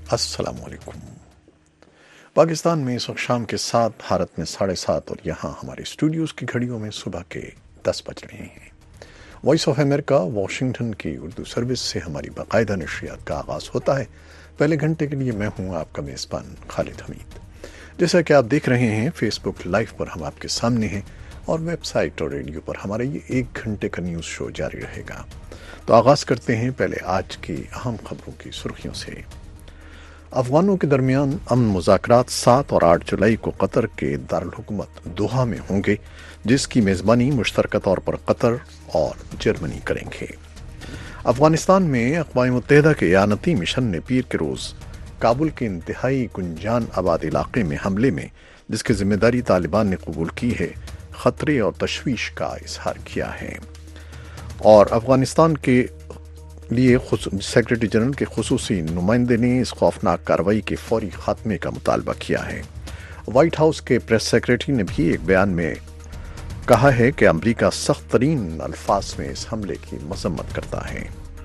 السلام علیکم۔ پاکستان میں اس وقت شام کے 7، بھارت میں 7:30 اور یہاں ہمارے اسٹوڈیوز کی گھڑیوں میں صبح کے 10 بج رہے ہیں۔ وائس آف امریکہ واشنگٹن کی اردو سروس سے ہماری باقاعدہ نشریات کا آغاز ہوتا ہے۔ پہلے گھنٹے کے لیے میں ہوں آپ کا میزبان خالد حمید۔ جیسا کہ آپ دیکھ رہے ہیں فیس بک لائیو پر ہم آپ کے سامنے ہیں، اور ویب سائٹ اور ریڈیو پر ہمارا یہ 1 گھنٹے کا نیوز شو جاری رہے گا۔ تو آغاز کرتے ہیں پہلے آج کی اہم خبروں کی سرخیوں سے۔ افغانوں کے درمیان امن مذاکرات 7 اور 8 جولائی کو قطر کے دارالحکومت دوحہ میں ہوں گے، جس کی میزبانی مشترکہ طور پر قطر اور جرمنی کریں گے۔ افغانستان میں اقوام متحدہ کے اعانتی مشن نے پیر کے روز کابل کے انتہائی گنجان آباد علاقے میں حملے میں، جس کی ذمہ داری طالبان نے قبول کی ہے، خطرے اور تشویش کا اظہار کیا ہے۔ اور افغانستان کے لیے سیکرٹری جنرل کے خصوصی نمائندے نے اس خوفناک کارروائی کے فوری خاتمے کا مطالبہ کیا ہے۔ وائٹ ہاؤس کے پریس سیکرٹری نے بھی ایک بیان میں کہا ہے کہ امریکہ سخت ترین الفاظ میں اس حملے کی مذمت کرتا ہے۔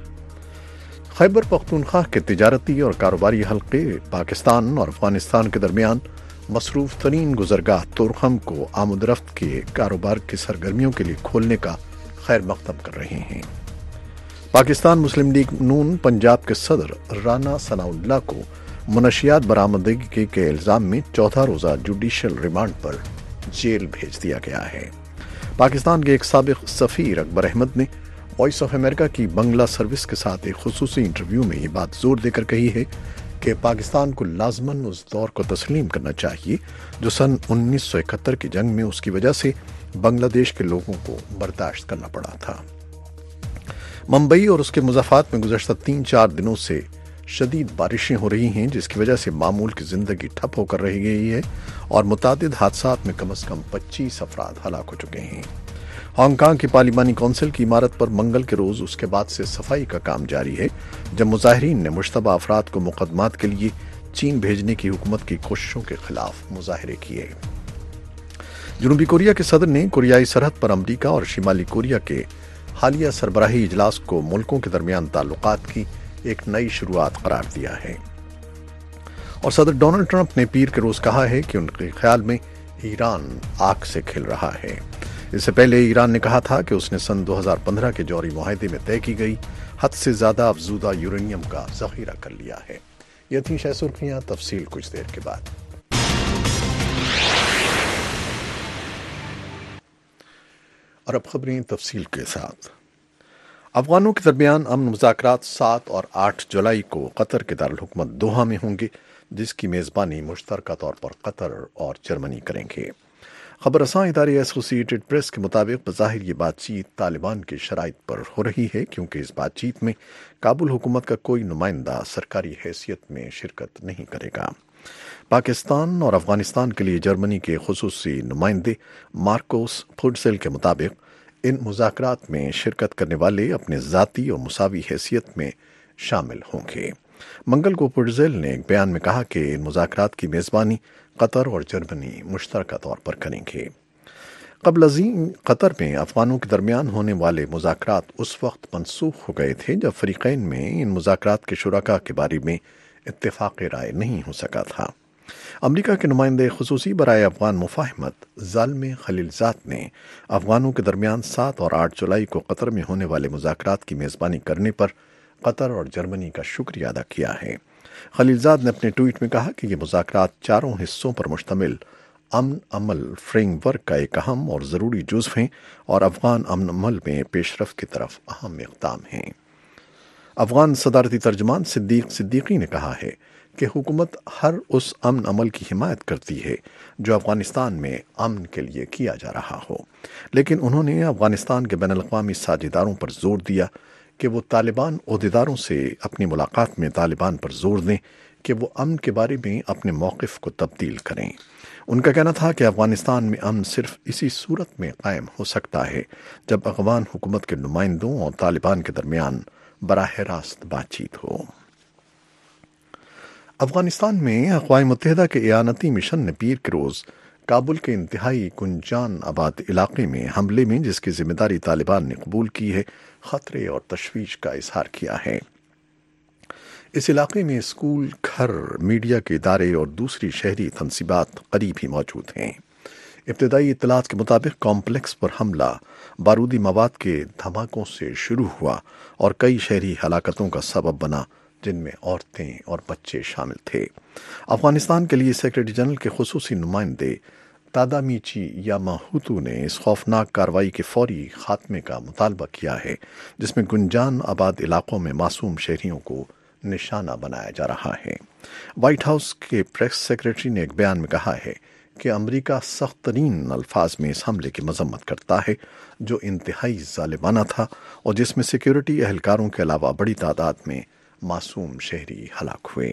خیبر پختونخوا کے تجارتی اور کاروباری حلقے پاکستان اور افغانستان کے درمیان مصروف ترین گزرگاہ تورخم کو آمد و رفت کے کاروبار کی سرگرمیوں کے لیے کھولنے کا خیر مقدم کر رہے ہیں۔ پاکستان مسلم لیگ نون پنجاب کے صدر رانا ثناء اللہ کو منشیات برآمدگی کے الزام میں 14 روزہ جوڈیشل ریمانڈ پر جیل بھیج دیا گیا ہے۔ پاکستان کے ایک سابق سفیر اکبر احمد نے وائس آف امریکہ کی بنگلہ سروس کے ساتھ ایک خصوصی انٹرویو میں یہ بات زور دے کر کہی ہے کہ پاکستان کو لازماً اس دور کو تسلیم کرنا چاہیے جو سن 1971 کی جنگ میں اس کی وجہ سے بنگلہ دیش کے لوگوں کو برداشت کرنا پڑا تھا۔ ممبئی اور اس کے مضافات میں گزشتہ 3-4 دنوں سے شدید بارشیں ہو رہی ہیں، جس کی وجہ سے معمول کی زندگی ٹھپ ہو کر رہ گئی ہے اور متعدد حادثات میں کم از کم 25 افراد ہلاک ہو چکے ہیں۔ ہانگ کانگ کی پارلیمانی کونسل کی عمارت پر منگل کے روز اس کے بعد سے صفائی کا کام جاری ہے، جب مظاہرین نے مشتبہ افراد کو مقدمات کے لیے چین بھیجنے کی حکومت کی کوششوں کے خلاف مظاہرے کیے۔ جنوبی کوریا کے صدر نے کوریائی سرحد پر امریکہ اور شمالی کوریا کے حالیہ سربراہی اجلاس کو ملکوں کے درمیان تعلقات کی ایک نئی شروعات قرار دیا ہے۔ اور صدر ڈونلڈ ٹرمپ نے پیر کے روز کہا ہے کہ ان کے خیال میں ایران آگ سے کھل رہا ہے۔ اس سے پہلے ایران نے کہا تھا کہ اس نے سن 2015 کے جوہری معاہدے میں طے کی گئی حد سے زیادہ افزودہ یورینیم کا ذخیرہ کر لیا ہے۔ یہ تھیں شہ سرخیاں، تفصیل کچھ دیر کے بعد۔ اور اب خبریں تفصیل کے ساتھ۔ افغانوں کے درمیان امن مذاکرات 7 اور 8 جولائی کو قطر کے دارالحکومت دوحہ میں ہوں گے، جس کی میزبانی مشترکہ طور پر قطر اور جرمنی کریں گے۔ خبر رساں ادارے ایسوسی ایٹڈ پریس کے مطابق بظاہر یہ بات چیت طالبان کی شرائط پر ہو رہی ہے، کیونکہ اس بات چیت میں کابل حکومت کا کوئی نمائندہ سرکاری حیثیت میں شرکت نہیں کرے گا۔ پاکستان اور افغانستان کے لیے جرمنی کے خصوصی نمائندے مارکوس پھوڈسل کے مطابق ان مذاکرات میں شرکت کرنے والے اپنے ذاتی اور مساوی حیثیت میں شامل ہوں گے۔ منگل کو پھوڈسل نے ایک بیان میں کہا کہ ان مذاکرات کی میزبانی قطر اور جرمنی مشترکہ طور پر کریں گے۔ قبل ازیں قطر میں افغانوں کے درمیان ہونے والے مذاکرات اس وقت منسوخ ہو گئے تھے جب فریقین میں ان مذاکرات کے شرکاء کے بارے میں اتفاق رائے نہیں ہو سکا تھا۔ امریکہ کے نمائندے خصوصی برائے افغان مفاہمت زالمے خلیلزاد نے افغانوں کے درمیان 7 اور 8 جولائی کو قطر میں ہونے والے مذاکرات کی میزبانی کرنے پر قطر اور جرمنی کا شکریہ ادا کیا ہے۔ خلیلزاد نے اپنے ٹویٹ میں کہا کہ یہ مذاکرات چاروں حصوں پر مشتمل امن عمل فریم ورک کا ایک اہم اور ضروری جزو ہیں اور افغان امن عمل میں پیش رفت کی طرف اہم اقدام ہیں۔ افغان صدارتی ترجمان صدیق صدیقی نے کہا ہے کہ حکومت ہر اس امن عمل کی حمایت کرتی ہے جو افغانستان میں امن کے لیے کیا جا رہا ہو، لیکن انہوں نے افغانستان کے بین الاقوامی ساجھیداروں پر زور دیا کہ وہ طالبان عہدیداروں سے اپنی ملاقات میں طالبان پر زور دیں کہ وہ امن کے بارے میں اپنے موقف کو تبدیل کریں۔ ان کا کہنا تھا کہ افغانستان میں امن صرف اسی صورت میں قائم ہو سکتا ہے جب افغان حکومت کے نمائندوں اور طالبان کے درمیان براہ راست بات چیت ہو۔ افغانستان میں اقوام متحدہ کے اعانتی مشن نے پیر کے روز کابل کے انتہائی گنجان آباد علاقے میں حملے میں، جس کی ذمہ داری طالبان نے قبول کی ہے، خطرے اور تشویش کا اظہار کیا ہے۔ اس علاقے میں اسکول، گھر، میڈیا کے ادارے اور دوسری شہری تنصیبات قریب ہی موجود ہیں۔ ابتدائی اطلاعات کے مطابق کمپلیکس پر حملہ بارودی مواد کے دھماکوں سے شروع ہوا اور کئی شہری ہلاکتوں کا سبب بنا، جن میں عورتیں اور بچے شامل تھے۔ افغانستان کے لیے سیکرٹری جنرل کے خصوصی نمائندے تادامیچی یاماہوتو نے اس خوفناک کارروائی کے فوری خاتمے کا مطالبہ کیا ہے، جس میں گنجان آباد علاقوں میں معصوم شہریوں کو نشانہ بنایا جا رہا ہے۔ وائٹ ہاؤس کے پریس سیکرٹری نے ایک بیان میں کہا ہے کہ امریکہ سخت ترین الفاظ میں اس حملے کی مذمت کرتا ہے، جو انتہائی ظالمانہ تھا اور جس میں سیکیورٹی اہلکاروں کے علاوہ بڑی تعداد میں معصوم شہری ہلاک ہوئے۔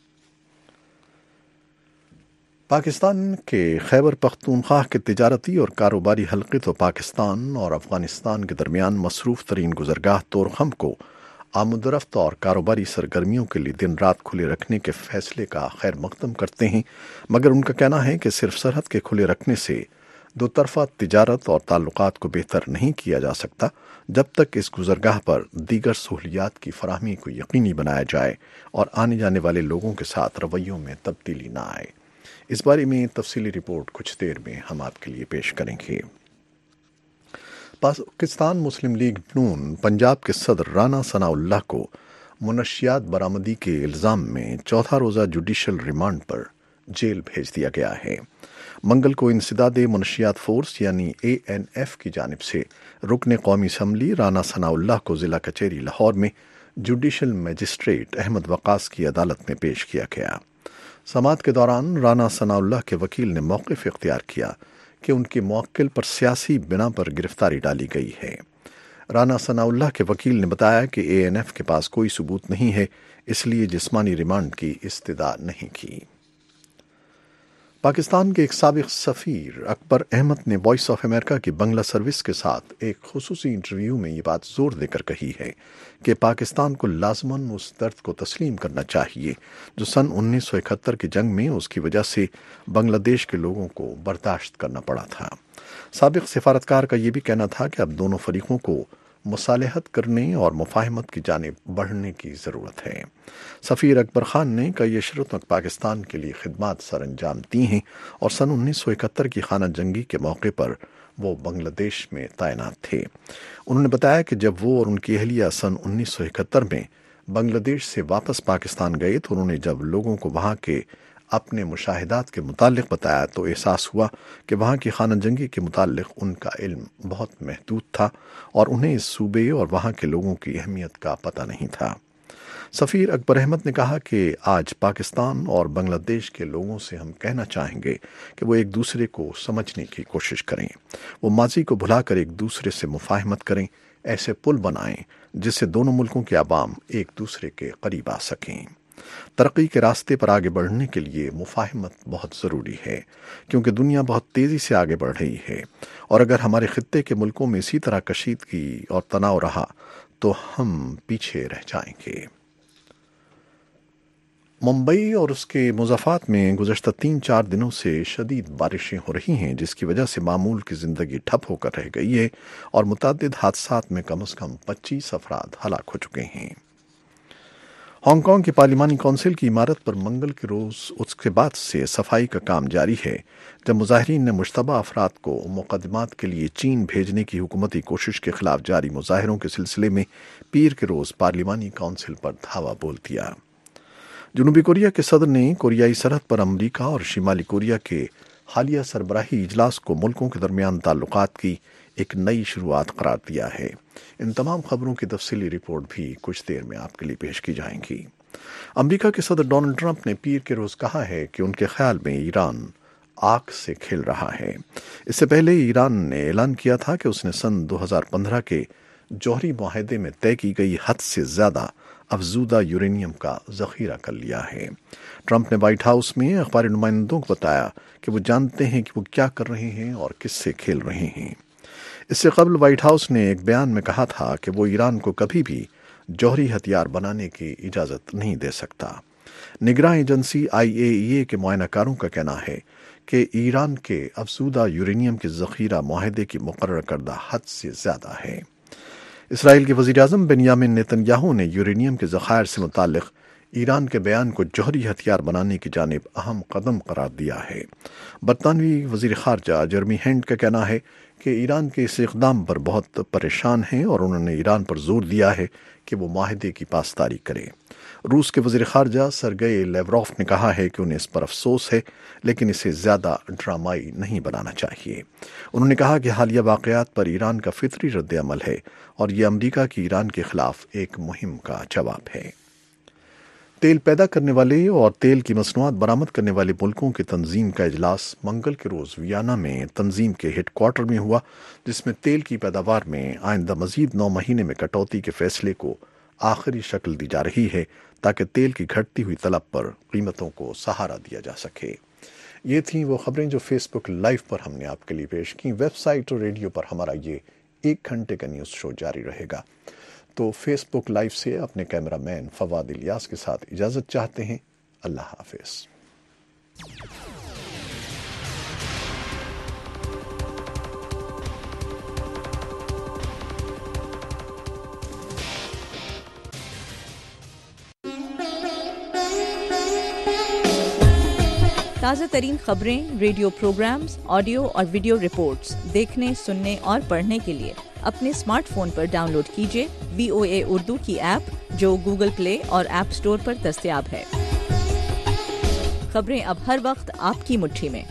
پاکستان کے خیبر پختونخوا کے تجارتی اور کاروباری حلقے تو پاکستان اور افغانستان کے درمیان مصروف ترین گزرگاہ طورخم کو آمد و رفت اور کاروباری سرگرمیوں کے لیے دن رات کھلے رکھنے کے فیصلے کا خیر مقدم کرتے ہیں، مگر ان کا کہنا ہے کہ صرف سرحد کے کھلے رکھنے سے دو طرفہ تجارت اور تعلقات کو بہتر نہیں کیا جا سکتا جب تک اس گزرگاہ پر دیگر سہولیات کی فراہمی کو یقینی بنایا جائے اور آنے جانے والے لوگوں کے ساتھ رویوں میں تبدیلی نہ آئے۔ اس بارے میں تفصیلی رپورٹ کچھ دیر میں ہم آپ کے لیے پیش کریں گے۔ پاکستان مسلم لیگ نون پنجاب کے صدر رانا ثناء اللہ کو منشیات برآمدی کے الزام میں چوتھا روزہ جوڈیشل ریمانڈ پر جیل بھیج دیا گیا ہے۔ منگل کو انسداد منشیات فورس یعنی ANF کی جانب سے رکن قومی اسمبلی رانا ثناء اللہ کو ضلع کچہری لاہور میں جوڈیشل مجسٹریٹ احمد وقاص کی عدالت میں پیش کیا گیا۔ سماعت کے دوران رانا ثناء اللہ کے وکیل نے موقف اختیار کیا کہ ان کے موکل پر سیاسی بنا پر گرفتاری ڈالی گئی ہے۔ رانا ثناء اللہ کے وکیل نے بتایا کہ ANF کے پاس کوئی ثبوت نہیں ہے، اس لیے جسمانی ریمانڈ کی استدعا نہیں کی۔ پاکستان کے ایک سابق سفیر اکبر احمد نے وائس آف امریکہ کی بنگلہ سروس کے ساتھ ایک خصوصی انٹرویو میں یہ بات زور دے کر کہی ہے کہ پاکستان کو لازماً اس درد کو تسلیم کرنا چاہیے جو سن 1971 کی جنگ میں اس کی وجہ سے بنگلہ دیش کے لوگوں کو برداشت کرنا پڑا تھا۔ سابق سفارتکار کا یہ بھی کہنا تھا کہ اب دونوں فریقوں کو مصالحت کرنے اور مفاہمت کی جانب بڑھنے کی ضرورت ہے۔ سفیر اکبر خان نے کئی عشروں تک پاکستان کے لیے خدمات سر انجام دی ہیں اور سن 1971 کی خانہ جنگی کے موقع پر وہ بنگلہ دیش میں تعینات تھے۔ انہوں نے بتایا کہ جب وہ اور ان کی اہلیہ سن 1971 میں بنگلہ دیش سے واپس پاکستان گئے تو انہوں نے جب لوگوں کو وہاں کے اپنے مشاہدات کے متعلق بتایا تو احساس ہوا کہ وہاں کی خانہ جنگی کے متعلق ان کا علم بہت محدود تھا اور انہیں اس صوبے اور وہاں کے لوگوں کی اہمیت کا پتہ نہیں تھا۔ سفیر اکبر احمد نے کہا کہ آج پاکستان اور بنگلہ دیش کے لوگوں سے ہم کہنا چاہیں گے کہ وہ ایک دوسرے کو سمجھنے کی کوشش کریں، وہ ماضی کو بھلا کر ایک دوسرے سے مفاہمت کریں، ایسے پل بنائیں جس سے دونوں ملکوں کے عوام ایک دوسرے کے قریب آ سکیں۔ ترقی کے راستے پر آگے بڑھنے کے لیے مفاہمت بہت ضروری ہے، کیونکہ دنیا بہت تیزی سے آگے بڑھ رہی ہے اور اگر ہمارے خطے کے ملکوں میں اسی طرح کشیدگی اور تناؤ رہا تو ہم پیچھے رہ جائیں گے۔ ممبئی اور اس کے مضافات میں گزشتہ 3-4 دنوں سے شدید بارشیں ہو رہی ہیں، جس کی وجہ سے معمول کی زندگی ٹھپ ہو کر رہ گئی ہے اور متعدد حادثات میں کم از کم 25 افراد ہلاک ہو چکے ہیں۔ ہانگ کانگ کی پارلیمانی کونسل کی عمارت پر منگل کے روز اس کے بعد سے صفائی کا کام جاری ہے جب مظاہرین نے مشتبہ افراد کو مقدمات کے لیے چین بھیجنے کی حکومتی کوشش کے خلاف جاری مظاہروں کے سلسلے میں پیر کے روز پارلیمانی کونسل پر دھاوا بول دیا۔ جنوبی کوریا کے صدر نے کوریائی سرحد پر امریکہ اور شمالی کوریا کے حالیہ سربراہی اجلاس کو ملکوں کے درمیان تعلقات کی ایک نئی شروعات قرار دیا ہے۔ ان تمام خبروں کی تفصیلی رپورٹ بھی کچھ دیر میں آپ کے لیے پیش کی جائیں گی۔ امریکہ کے صدر ڈونلڈ ٹرمپ نے پیر کے روز کہا ہے کہ ان کے خیال میں ایران آگ سے کھیل رہا ہے۔ اس سے پہلے ایران نے اعلان کیا تھا کہ اس نے سن 2015 کے جوہری معاہدے میں طے کی گئی حد سے زیادہ افزودہ یورینیم کا ذخیرہ کر لیا ہے۔ ٹرمپ نے وائٹ ہاؤس میں اخباری نمائندوں کو بتایا کہ وہ جانتے ہیں کہ وہ کیا کر رہے ہیں اور کس سے کھیل رہے ہیں۔ اس سے قبل وائٹ ہاؤس نے ایک بیان میں کہا تھا کہ وہ ایران کو کبھی بھی جوہری ہتھیار بنانے کی اجازت نہیں دے سکتا۔ نگراں ایجنسی IAEA کے معائنہ کاروں کا کہنا ہے کہ ایران کے افزودہ یورینیم کے ذخیرہ معاہدے کی مقرر کردہ حد سے زیادہ ہے۔ اسرائیل کے وزیر اعظم بنیامن نیتن یاہو نے یورینیم کے ذخائر سے متعلق ایران کے بیان کو جوہری ہتھیار بنانے کی جانب اہم قدم قرار دیا ہے۔ برطانوی وزیر خارجہ جرمی ہنٹ کا کہنا ہے کہ ایران کے اس اقدام پر بہت پریشان ہیں اور انہوں نے ایران پر زور دیا ہے کہ وہ معاہدے کی پاسداری کرے۔ روس کے وزیر خارجہ سرگئی لیوروف نے کہا ہے کہ انہیں اس پر افسوس ہے، لیکن اسے زیادہ ڈرامائی نہیں بنانا چاہیے۔ انہوں نے کہا کہ حالیہ واقعات پر ایران کا فطری رد عمل ہے اور یہ امریکہ کی ایران کے خلاف ایک مہم کا جواب ہے۔ تیل پیدا کرنے والے اور تیل کی مصنوعات برآمد کرنے والے ملکوں کی تنظیم کا اجلاس منگل کے روز ویانا میں تنظیم کے ہیڈ کوارٹر میں ہوا، جس میں تیل کی پیداوار میں آئندہ مزید 9 مہینے میں کٹوتی کے فیصلے کو آخری شکل دی جا رہی ہے تاکہ تیل کی گھٹتی ہوئی طلب پر قیمتوں کو سہارا دیا جا سکے۔ یہ تھیں وہ خبریں جو فیس بک لائیو پر ہم نے آپ کے لیے پیش کی۔ ویب سائٹ اور ریڈیو پر ہمارا یہ 1 گھنٹے کا نیوز شو جاری رہے گا۔ تو فیس بک لائیو سے اپنے کیمرہ مین فواد الیاس کے ساتھ اجازت چاہتے ہیں۔ اللہ حافظ۔ تازہ ترین خبریں، ریڈیو پروگرامز، آڈیو اور ویڈیو رپورٹس دیکھنے، سننے اور پڑھنے کے لیے اپنے اسمارٹ فون پر ڈاؤن لوڈ کیجیے VOA اردو کی ایپ، جو گوگل پلے اور ایپ اسٹور پر دستیاب ہے۔ خبریں اب ہر وقت آپ کی مٹھی میں۔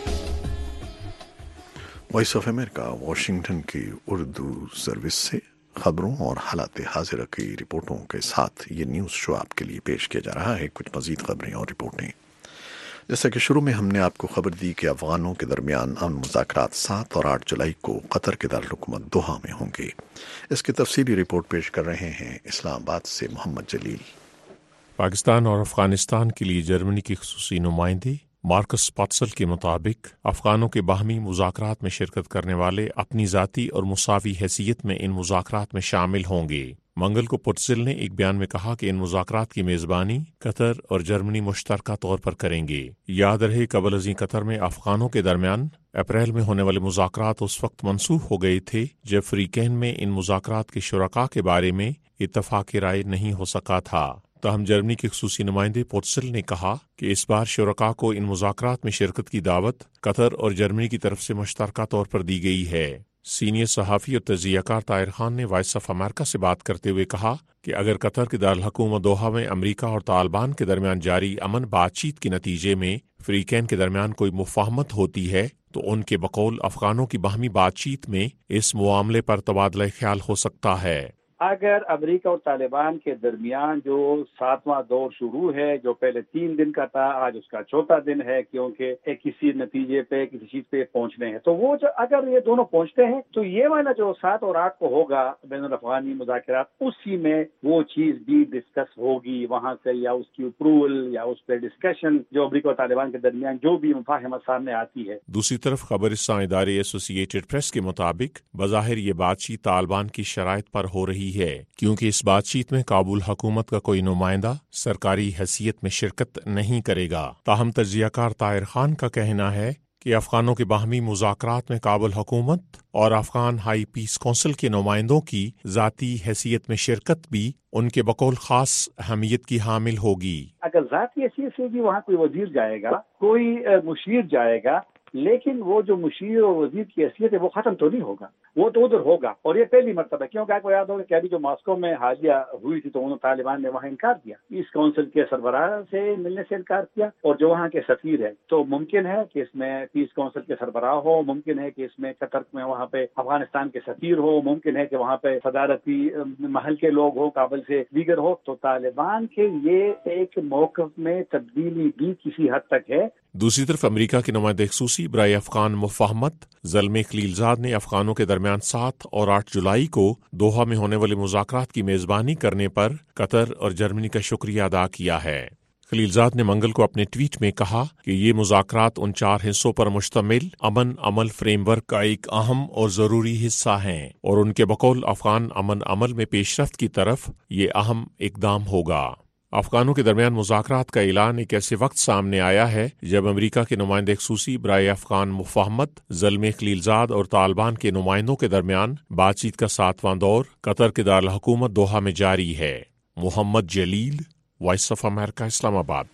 وائس آف امریکہ واشنگٹن کی اردو سروس سے خبروں اور حالات حاضرہ کی رپورٹوں کے ساتھ یہ نیوز شو آپ کے لیے پیش کیا جا رہا ہے۔ کچھ مزید خبریں اور رپورٹیں، جیسا کہ شروع میں ہم نے آپ کو خبر دی کہ افغانوں کے درمیان امن مذاکرات 7 اور 8 جولائی کو قطر کے دارالحکومت دوحہ میں ہوں گے۔ اس کی تفصیلی رپورٹ پیش کر رہے ہیں اسلام آباد سے محمد جلیل۔ پاکستان اور افغانستان کے لیے جرمنی کی خصوصی نمائندے مارکس پاتسل کے مطابق افغانوں کے باہمی مذاکرات میں شرکت کرنے والے اپنی ذاتی اور مساوی حیثیت میں ان مذاکرات میں شامل ہوں گے۔ منگل کو پوتزل نے ایک بیان میں کہا کہ ان مذاکرات کی میزبانی قطر اور جرمنی مشترکہ طور پر کریں گے۔ یاد رہے قبل ازیں قطر میں افغانوں کے درمیان اپریل میں ہونے والے مذاکرات اس وقت منسوخ ہو گئے تھے جب فریقین میں ان مذاکرات کے شرکاء کے بارے میں اتفاق رائے نہیں ہو سکا تھا۔ تاہم جرمنی کے خصوصی نمائندے پوتسل نے کہا کہ اس بار شرکاء کو ان مذاکرات میں شرکت کی دعوت قطر اور جرمنی کی طرف سے مشترکہ طور پر دی گئی ہے۔ سینئر صحافی اور تجزیہ کار طاہر خان نے وائس آف امریکہ سے بات کرتے ہوئے کہا کہ اگر قطر کے دارالحکومت دوحہ میں امریکہ اور طالبان کے درمیان جاری امن بات چیت کے نتیجے میں فریقین کے درمیان کوئی مفاہمت ہوتی ہے تو ان کے بقول افغانوں کی باہمی بات چیت میں اس معاملے پر تبادلہ خیال ہو سکتا ہے۔ اگر امریکہ اور طالبان کے درمیان جو 7واں دور شروع ہے، جو پہلے 3 دن کا تھا، آج اس کا 4تھا دن ہے، کیونکہ کسی نتیجے پہ کسی چیز پہ پہنچنے ہیں، تو وہ جو اگر یہ دونوں پہنچتے ہیں تو یہ والا جو 7 اور 8 کو ہوگا بین الافغانی مذاکرات، اسی میں وہ چیز بھی ڈسکس ہوگی وہاں سے، یا اس کی اپروول یا اس پہ ڈسکشن جو امریکہ اور طالبان کے درمیان جو بھی مفاہمت سامنے آتی ہے۔ دوسری طرف خبر رساں ادارے ایسوسی ایٹڈ پریس کے مطابق بظاہر یہ بات چیت طالبان کی شرائط پر ہو رہی ہے، کیونکہ اس بات چیت میں کابل حکومت کا کوئی نمائندہ سرکاری حیثیت میں شرکت نہیں کرے گا۔ تاہم تجزیہ کار طاہر خان کا کہنا ہے کہ افغانوں کے باہمی مذاکرات میں کابل حکومت اور افغان ہائی پیس کونسل کے نمائندوں کی ذاتی حیثیت میں شرکت بھی ان کے بقول خاص اہمیت کی حامل ہوگی۔ اگر ذاتی حیثیت سے بھی وہاں کوئی وزیر جائے گا، کوئی مشیر جائے گا، لیکن وہ جو مشیر اور وزیر کی حیثیت ہے وہ ختم تو نہیں ہوگا، وہ تو ادھر ہوگا، اور یہ پہلی مرتبہ ہے، کیونکہ آپ کو یاد ہوگا کہ ابھی جو ماسکو میں حالیہ ہوئی تھی تو انہوں طالبان نے وہاں انکار کیا، اس کونسل کے سربراہ سے ملنے سے انکار کیا، اور جو وہاں کے سفیر ہے، تو ممکن ہے کہ اس میں پیس کونسل کے سربراہ ہو، ممکن ہے کہ اس میں قطر میں وہاں پہ افغانستان کے سفیر ہو، ممکن ہے کہ وہاں پہ صدارتی محل کے لوگ ہو، کابل سے دیگر ہو، تو طالبان کے یہ ایک موقف میں تبدیلی بھی کسی حد تک ہے۔ دوسری طرف امریکہ کے نمائندہ خصوصی برائے افغان مفاہمت زلمے خلیلزاد نے افغانوں کے درمیان 7 اور 8 جولائی کو دوحہ میں ہونے والے مذاکرات کی میزبانی کرنے پر قطر اور جرمنی کا شکریہ ادا کیا ہے۔ خلیلزاد نے منگل کو اپنے ٹویٹ میں کہا کہ یہ مذاکرات ان 4 حصوں پر مشتمل امن عمل فریم ورک کا ایک اہم اور ضروری حصہ ہیں، اور ان کے بقول افغان امن عمل میں پیش رفت کی طرف یہ اہم اقدام ہوگا۔ افغانوں کے درمیان مذاکرات کا اعلان ایک ایسے وقت سامنے آیا ہے جب امریکہ کے نمائندہ خصوصی برائے افغان مفاہمت زلمے خلیلزاد اور طالبان کے نمائندوں کے درمیان بات چیت کا 7واں دور قطر کے دارالحکومت دوحہ میں جاری ہے۔ Muhammad Jalil, Voice of America Islamabad.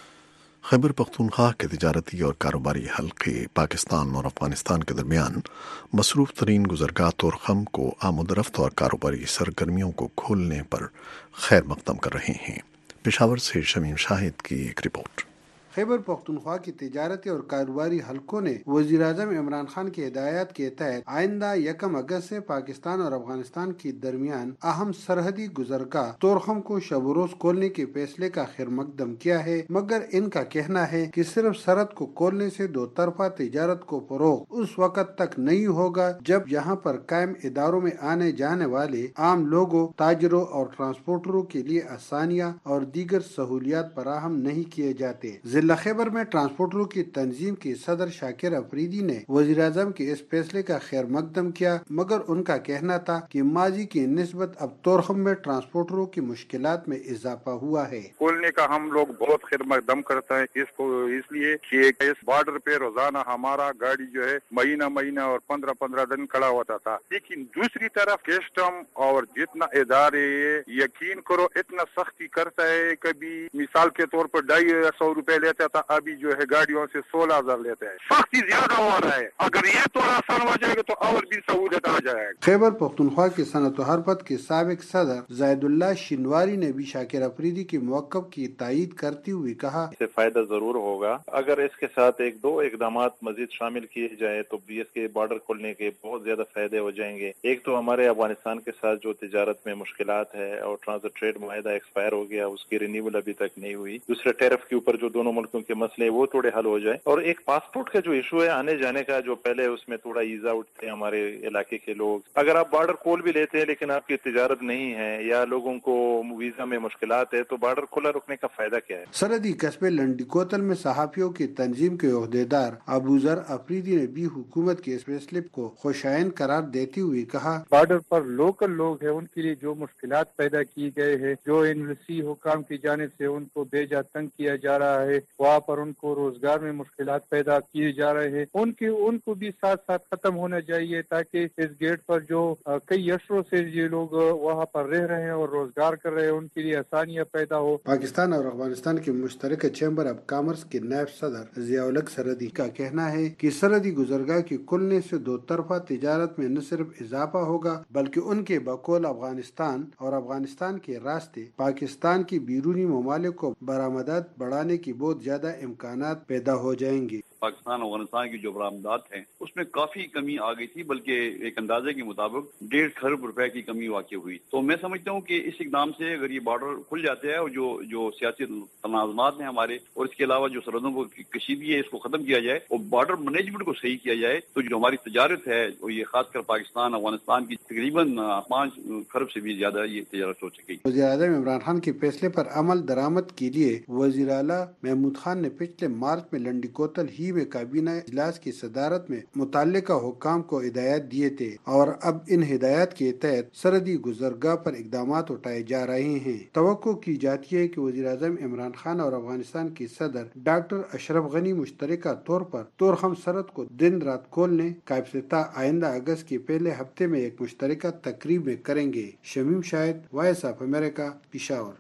Khyber Pakhtunkhwa के तिजारती और कारोबारी हल्के पाकिस्तान और अफगानिस्तान के दरमियान मसरूफ़ तरीन गुज़रगाह तोरखम को आमदरफ्त और कारोबारी सरगर्मियों को खोलने पर खैर मकदम कर रहे हैं। पेशावर से शमीम शाहिद की एक रिपोर्ट। खैबर पख्तूनख्वा की तिजारती और कारोबारी हलकों ने वज़ीर-ए-आज़म इमरान खान की हिदायत के तहत आइंदा 1 अगस्त से पाकिस्तान और अफगानिस्तान के दरमियान अहम सरहदी गुज़रगाह तोरखम को शब रोज खोलने के फैसले का खैर मकदम किया है, मगर इनका कहना है कि सिर्फ सरहद को खोलने से दो तरफा तिजारत को फरोग उस वक़्त तक नहीं होगा जब यहाँ पर कायम इदारों में आने जाने वाले आम लोगों, ताजरों और ट्रांसपोर्टरों के लिए आसानियाँ और दीगर सहूलियात फराहम नहीं किए जाते। जिला खैबर में ट्रांसपोर्टरों की तंजीम के सदर शाकिर अफरीदी ने वज़ीर-ए-आज़म के इस फैसले का खैर मकदम किया, मगर उनका कहना था कि माजी की निस्बत अब तोरखम में ट्रांसपोर्टरों की मुश्किलात में इजाफा हुआ है। खोलने का हम लोग बहुत खैर मकदम करते हैं इसको, इसलिए कि इस बॉर्डर पे रोजाना हमारा गाड़ी जो है महीना और 15 दिन खड़ा होता था, लेकिन दूसरी तरफ कस्टम और जितना इदारे यकीन करो इतना सख्ती करता है, कभी मिसाल के तौर पर 250 रुपए लेता था, अभी जो है गाड़ियों से 16,000 लेते हैं। सख्ती ज्यादा हो रहा है, अगर ये थोड़ा आसान हो जाएगा तो और भी सहूलियत आ जाएगा। खैबर पख्तूनख्वा के सनत हरपत के साबिक सदर जायदुल्लाह शिनवारी ने भी शाकिर अफरीदी के मौक़िफ़ की तायीद करते हुए कहा, इससे फायदा जरूर होगा। अगर इसके साथ 1-2 इकदामात मजीद शामिल किए जाए तो इसके बॉर्डर खोलने के बहुत ज्यादा फायदे हो जाएंगे। एक तो हमारे अफगानिस्तान के साथ जो तिजारत में मुश्किलात है और ट्रांजिट ट्रेड मुआहदा एक्सपायर हो गया, उसकी रिन्यूअल अभी तक नहीं हुई। दूसरे टैरिफ के ऊपर जो दोनों मुल्कों के मसले वो थोड़े हल हो जाए, और एक पासपोर्ट का जो इशू है आने जाने का, जो पहले उसमें थोड़ा ईजा उठते हैं हमारे इलाके के लोग। अगर आप बॉर्डर खोल भी लेते हैं लेकिन आपकी तिजारत नहीं है या लोगों को वीजा में मुश्किलात है, तो बॉर्डर खुला रखने का फायदा क्या है। सरहदी कस्बे लंडी कोतल में सहाफियों की तंजीम के ओहदेदार अबूजर अफरीदी ने भी हुकूमत के इस फैसले को खुशाइन करार देते हुए कहा, बॉर्डर पर लोकल लोग हैं उनके लिए जो मुश्किलात पैदा की गए हैं, जो यूनिवर्सिटी हुकाम की जानिब से उनको बेजा तंग किया जा रहा है, वहाँ पर उनको रोजगार में मुश्किलात पैदा किए जा रहे हैं, उनको भी साथ साथ खत्म होना चाहिए, ताकि इस गेट पर जो कई अशरों से ये लोग वहाँ पर रह रहे हैं और रोजगार कर रहे हैं, उनके लिए आसानियाँ पैदा हो। पाकिस्तान और अफगानिस्तान के मुश्तरक चैम्बर ऑफ कॉमर्स के नायब सदर ज़ियाउल-हक सरहदी का कहना है कि सरहदी गुजरगाह के खुलने से दो तरफा तिजारत में न सिर्फ इजाफा होगा बल्कि उनके बकौल अफगानिस्तान और अफगानिस्तान के रास्ते पाकिस्तान की बैरूनी ममालिक को बरामदात बढ़ाने की बहुत ज्यादा इम्कानात पैदा हो जाएंगे। पाकिस्तान अफगानिस्तान की जो बरामदात हैं उसमें काफी कमी आ गई थी, बल्कि एक अंदाजे के मुताबिक 1.5 खरब रुपए की कमी वाक़ई हुई। तो मैं समझता हूँ कि इस इक़दाम से अगर ये बॉर्डर खुल जाते हैं और जो सियासी तनाज़ुमात हैं हमारे, और इसके अलावा जो सरहदों को कशीदगी है इसको खत्म किया जाए और बॉर्डर मैनेजमेंट को सही किया जाए, तो जो हमारी तजारत है और ये खासकर पाकिस्तान अफगानिस्तान की तकरीबन 5 खरब से भी ज्यादा ये तजारत हो सकेगी। वज़ीर-ए-आज़म इमरान खान के फैसले पर अमल दरामद के लिए वज़ीर आला महमूद खान ने पिछले मार्च में लंडी कोतल ही में काबीना इजलास की सदारत में मुतल्लिका हुक्काम को हिदायत दिए थे, और अब इन हिदायत के तहत सरहदी गुजरगाह पर इकदामात उठाए जा रहे हैं। तवक्को की जाती है कि वज़ीर-ए-आज़म इमरान खान और अफगानिस्तान के सदर डॉक्टर अशरफ गनी मुश्तरका तौर पर तोरखम सरहद को दिन रात खोलने का इफ्तिताह आइंदा अगस्त के पहले हफ्ते में एक मुश्तरका तकरीब में करेंगे। Shamim Shahid, Voice of America, Peshawar.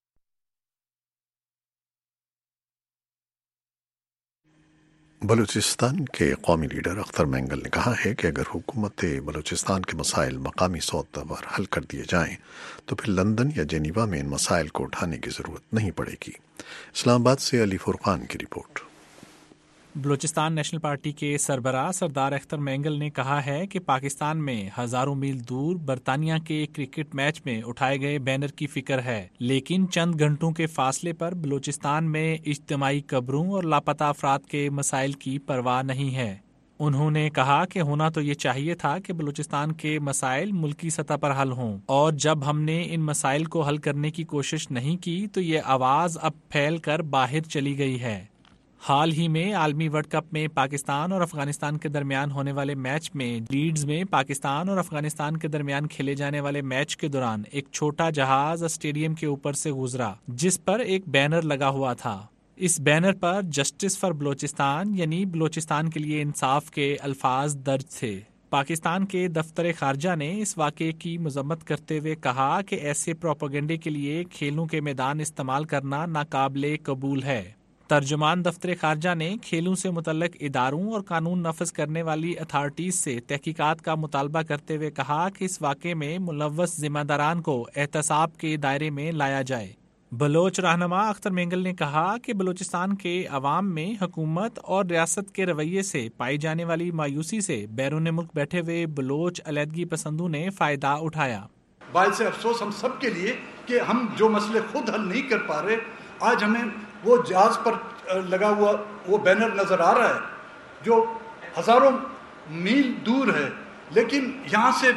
Balochistan के कौमी लीडर अख्तर मेंगल ने कहा है कि अगर हुकूमत बलूचिस्तान के मसाइल मकामी सौत पर हल कर दिए जाएं तो फिर लंदन या जेनीवा में इन मसाइल को उठाने की ज़रूरत नहीं पड़ेगी। इस्लामाबाद से अली फुरकान की रिपोर्ट। बलूचिस्तान नेशनल पार्टी के सरबराह सरदार अख्तर मेंगल ने कहा है कि पाकिस्तान में हजारों मील दूर बरतानिया के क्रिकेट मैच में उठाए गए बैनर की फिक्र है, लेकिन चंद घंटों के फासले पर बलूचिस्तान में इज्तिमाई कब्रों और लापता अफराद के मसाइल की परवाह नहीं है। उन्होंने कहा कि होना तो ये चाहिए था कि बलूचिस्तान के मसाइल मुल्की सतह पर हल हों, और जब हमने इन मसाइल को हल करने की कोशिश नहीं की तो ये आवाज़ अब फैल कर बाहर चली गई है। हाल ही में आलमी वर्ल्ड कप में पाकिस्तान और अफगानिस्तान के दरमियान होने वाले मैच में लीड्स में पाकिस्तान और अफगानिस्तान के दरमियान खेले जाने वाले मैच के दौरान एक छोटा जहाज स्टेडियम के ऊपर से गुजरा, जिस पर एक बैनर लगा हुआ था। इस बैनर पर जस्टिस फॉर बलूचिस्तान यानी बलूचिस्तान के लिए इंसाफ के अल्फाज दर्ज थे। پاکستان کے دفتر خارجہ نے اس واقعے کی مذمت کرتے ہوئے کہا کہ ایسے پروپیگنڈے کے لیے کھیلوں کے میدان استعمال کرنا ناقابل قبول ہے۔ ترجمان دفتر خارجہ نے کھیلوں سے متعلق اداروں اور قانون نافذ کرنے والی اتھارٹیز سے تحقیقات کا مطالبہ کرتے ہوئے کہا کہ اس واقعے میں ملوث ذمہ داران کو احتساب کے دائرے میں لایا جائے۔ بلوچ رہنما اختر مینگل نے کہا کہ بلوچستان کے عوام میں حکومت اور ریاست کے رویے سے پائی جانے والی مایوسی سے بیرون ملک بیٹھے ہوئے بلوچ علیحدگی پسندوں نے فائدہ اٹھایا۔ باعث افسوس ہم سب کے لیے کہ ہم جو مسئلے خود حل نہیں کر پا رہے، آج ہمیں وہ جہاز پر لگا ہوا وہ بینر نظر آ رہا ہے جو ہزاروں میل دور ہے، لیکن یہاں سے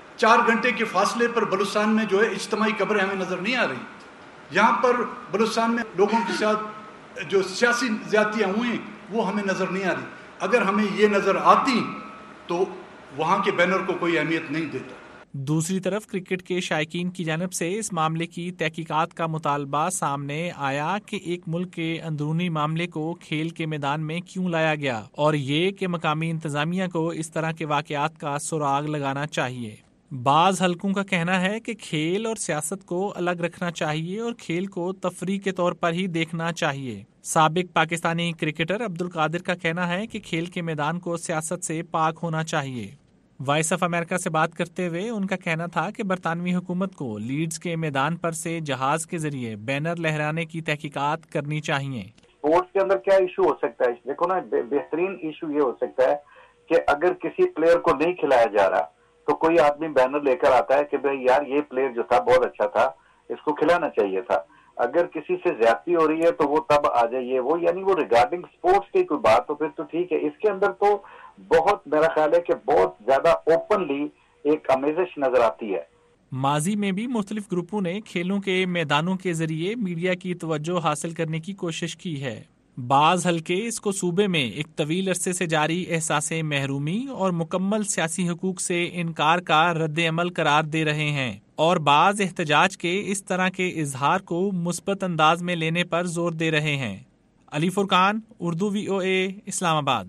4 گھنٹے کے فاصلے پر بلوچستان میں جو ہے اجتماعی قبریں ہمیں نظر نہیں آ رہی۔ یہاں پر بلوچستان میں لوگوں کے ساتھ جو سیاسی زیادتیاں ہوئی وہ ہمیں نظر نہیں آ رہی۔ اگر ہمیں یہ نظر آتی تو وہاں کے بینر کو کوئی اہمیت نہیں دیتا۔ دوسری طرف کرکٹ کے شائقین کی جانب سے اس معاملے کی تحقیقات کا مطالبہ سامنے آیا کہ ایک ملک کے اندرونی معاملے کو کھیل کے میدان میں کیوں لایا گیا، اور یہ کہ مقامی انتظامیہ کو اس طرح کے واقعات کا سراغ لگانا چاہیے۔ بعض حلقوں کا کہنا ہے کہ کھیل اور سیاست کو الگ رکھنا چاہیے اور کھیل کو تفریح کے طور پر ہی دیکھنا چاہیے۔ سابق پاکستانی کرکٹر عبدالقادر کا کہنا ہے کہ کھیل کے میدان کو سیاست سے پاک ہونا چاہیے۔ وائس آف امریکہ سے بات کرتے ہوئے ان کا کہنا تھا کہ برطانوی حکومت کو لیڈز کے میدان پر سے جہاز کے ذریعے بینر لہرانے کی تحقیقات کرنی چاہیے۔ اسپورٹس کے اندر کیا ایشو ہو سکتا ہے؟ دیکھو نا، بہترین ایشو یہ ہو سکتا ہے کہ اگر کسی پلیئر کو نہیں کھلایا جا رہا تو کوئی آدمی بینر لے کر آتا ہے کہ بھائی یار یہ پلیئر جو تھا بہت اچھا تھا، اس کو کھلانا چاہیے تھا۔ اگر کسی سے زیادتی ہو رہی ہے تو وہ تب آ جائیے، وہ یعنی وہ ریگارڈنگ اسپورٹس کی کوئی بات تو پھر تو ٹھیک ہے۔ اس کے اندر تو بہت میرا خیال ہے کہ بہت زیادہ اوپنلی ایک آمیزش نظر آتی ہے۔ ماضی میں بھی مختلف گروپوں نے کھیلوں کے میدانوں کے ذریعے میڈیا کی توجہ حاصل کرنے کی کوشش کی ہے۔ بعض حلقے اس کو صوبے میں ایک طویل عرصے سے جاری احساس محرومی اور مکمل سیاسی حقوق سے انکار کا رد عمل قرار دے رہے ہیں، اور بعض احتجاج کے اس طرح کے اظہار کو مثبت انداز میں لینے پر زور دے رہے ہیں۔ علی فرقان، اردو VOA، اسلام آباد۔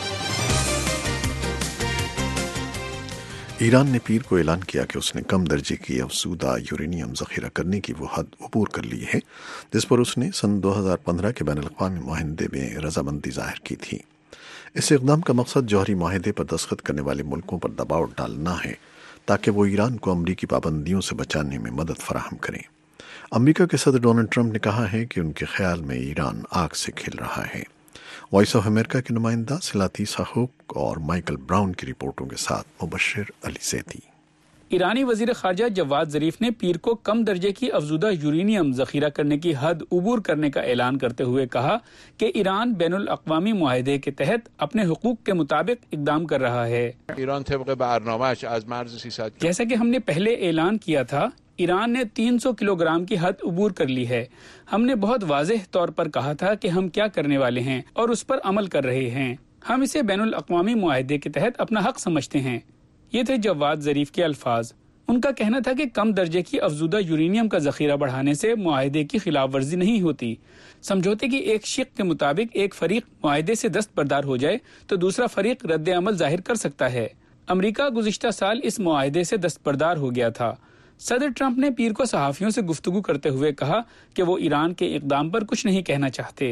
ایران نے پیر کو اعلان کیا کہ اس نے کم درجے کی افزودہ یورینیم ذخیرہ کرنے کی وہ حد عبور کر لی ہے جس پر اس نے سن 2015 کے بین الاقوامی معاہدے میں رضامندی ظاہر کی تھی۔ اس اقدام کا مقصد جوہری معاہدے پر دستخط کرنے والے ملکوں پر دباؤ ڈالنا ہے تاکہ وہ ایران کو امریکی پابندیوں سے بچانے میں مدد فراہم کریں۔ امریکہ کے صدر ڈونلڈ ٹرمپ نے کہا ہے کہ ان کے خیال میں ایران آگ سے کھیل رہا ہے۔ وائس آف امریکہ کے نمائندہ سلاتی ساہوک اور مائیکل براؤن کی رپورٹوں کے ساتھ مبشر علی زیدی۔ ایرانی وزیر خارجہ جواد ظریف نے پیر کو کم درجے کی افزودہ یورینیم ذخیرہ کرنے کی حد عبور کرنے کا اعلان کرتے ہوئے کہا کہ ایران بین الاقوامی معاہدے کے تحت اپنے حقوق کے مطابق اقدام کر رہا ہے۔ ایران طبق برنامه‌اش از مرز 300 جیسا کہ ہم نے پہلے اعلان کیا تھا، ایران نے 300 کلو گرام کی حد عبور کر لی ہے۔ ہم نے بہت واضح طور پر کہا تھا کہ ہم کیا کرنے والے ہیں اور اس پر عمل کر رہے ہیں۔ ہم اسے بین الاقوامی معاہدے کے تحت اپنا حق سمجھتے ہیں۔ یہ تھے جواد ظریف کے الفاظ۔ ان کا کہنا تھا کہ کم درجے کی افزودہ یورینیم کا ذخیرہ بڑھانے سے معاہدے کی خلاف ورزی نہیں ہوتی۔ سمجھوتے کی ایک شق کے مطابق ایک فریق معاہدے سے دستبردار ہو جائے تو دوسرا فریق رد عمل ظاہر کر سکتا ہے۔ امریکہ گزشتہ سال اس معاہدے سے دستبردار ہو گیا تھا۔ صدر ٹرمپ نے پیر کو صحافیوں سے گفتگو کرتے ہوئے کہا کہ وہ ایران کے اقدام پر کچھ نہیں کہنا چاہتے۔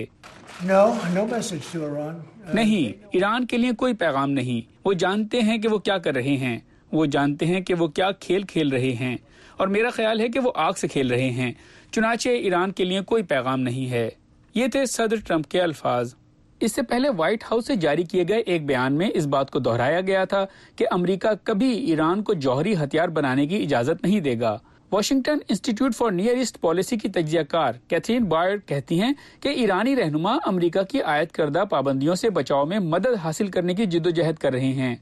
نہیں، ایران کے لیے کوئی پیغام نہیں۔ وہ جانتے ہیں کہ وہ کیا کر رہے ہیں، وہ جانتے ہیں کہ وہ کیا کھیل کھیل رہے ہیں، اور میرا خیال ہے کہ وہ آگ سے کھیل رہے ہیں۔ چنانچہ ایران کے لیے کوئی پیغام نہیں ہے۔ یہ تھے صدر ٹرمپ کے الفاظ۔ اس سے پہلے وائٹ ہاؤس سے جاری کیے گئے ایک بیان میں اس بات کو دہرایا گیا تھا کہ امریکہ کبھی ایران کو جوہری ہتھیار بنانے کی اجازت نہیں دے گا۔ Washington Institute for Near East Policy کی تجزیہ کار کیتھرین بائر کہتی ہیں کہ ایرانی رہنما امریکہ کی عائد کردہ پابندیوں سے بچاؤ میں مدد حاصل کرنے کی جدوجہد کر رہے ہیں۔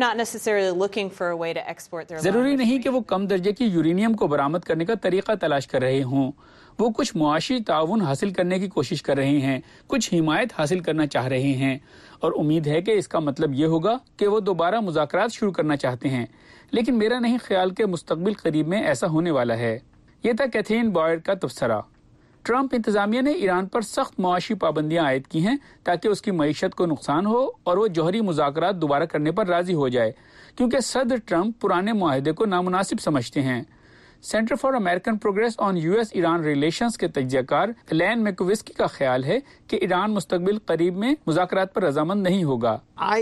ضروری نہیں کہ وہ کم درجے کی یورینیم کو برآمد کرنے کا طریقہ تلاش کر رہے ہوں۔ وہ کچھ معاشی تعاون حاصل کرنے کی کوشش کر رہے ہیں، کچھ حمایت حاصل کرنا چاہ رہے ہیں، اور امید ہے کہ اس کا مطلب یہ ہوگا کہ وہ دوبارہ مذاکرات شروع کرنا چاہتے ہیں، لیکن میرا نہیں خیال کہ مستقبل قریب میں ایسا ہونے والا ہے۔ یہ تھا کیتھرین بائر کا تبصرہ۔ ٹرمپ انتظامیہ نے ایران پر سخت معاشی پابندیاں عائد کی ہیں تاکہ اس کی معیشت کو نقصان ہو اور وہ جوہری مذاکرات دوبارہ کرنے پر راضی ہو جائے، کیونکہ صدر ٹرمپ پرانے معاہدے کو نامناسب سمجھتے ہیں۔ Centre for American Progress on US Iran relations کے تجزیہ کار ایلین میکووسکی کا خیال ہے کہ ایران مستقبل قریب میں مذاکرات پر رضامند نہیں ہوگا۔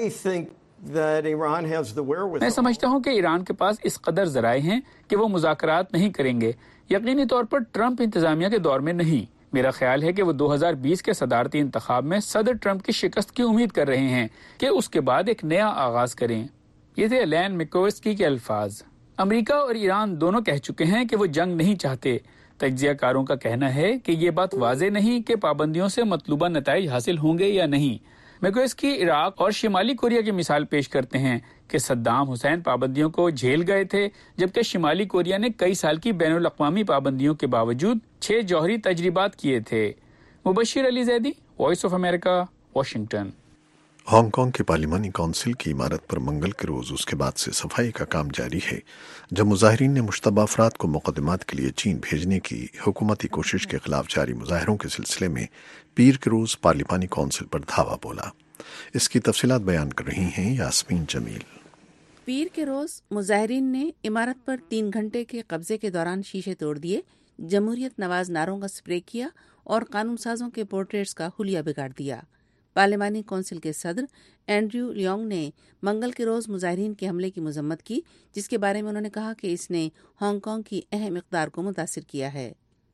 میں سمجھتا ہوں کہ ایران کے پاس اس قدر ذرائع ہیں کہ وہ مذاکرات نہیں کریں گے، یقینی طور پر ٹرمپ انتظامیہ کے دور میں نہیں۔ میرا خیال ہے کہ وہ 2020 کے صدارتی انتخاب میں صدر ٹرمپ کی شکست کی امید کر رہے ہیں کہ اس کے بعد ایک نیا آغاز کریں۔ یہ تھے ایلین میکووسکی کے الفاظ۔ امریکہ اور ایران دونوں کہہ چکے ہیں کہ وہ جنگ نہیں چاہتے۔ تجزیہ کاروں کا کہنا ہے کہ یہ بات واضح نہیں کہ پابندیوں سے مطلوبہ نتائج حاصل ہوں گے یا نہیں۔ میکووسکی عراق اور شمالی کوریا کی مثال پیش کرتے ہیں کہ صدام حسین پابندیوں کو جھیل گئے تھے، جبکہ شمالی کوریا نے کئی سال کی بین الاقوامی پابندیوں کے باوجود 6 جوہری تجربات کیے تھے۔ Mubashir Ali Zaidi, Voice of America, Washington. Hong Kong کی پارلیمانی کونسل کی عمارت پر منگل کے روز اس کے بعد سے صفائی کا کام جاری ہے، جب مظاہرین نے مشتبہ افراد کو مقدمات کے لیے چین بھیجنے کی حکومتی کوشش کے خلاف جاری مظاہروں کے سلسلے میں پیر کے روز پارلیمانی کونسل پر دھاوا بولا۔ اس کی تفصیلات بیان کر رہی ہیں یاسمین جمیل۔ پیر کے روز مظاہرین نے عمارت پر 3 گھنٹے کے قبضے کے دوران شیشے توڑ دیے، جمہوریت نواز نعروں کا سپرے کیا اور قانون سازوں کے پورٹریٹس کا حلیہ بگاڑ دیا۔ پارلیمانی کونسل کے صدر اینڈریو لیونگ نے منگل کے روز مظاہرین کے حملے کی مذمت کی، جس کے بارے میں انہوں نے کہا کہ اس نے ہانگ کانگ کی اہم اقدار کو متاثر کیا ہے۔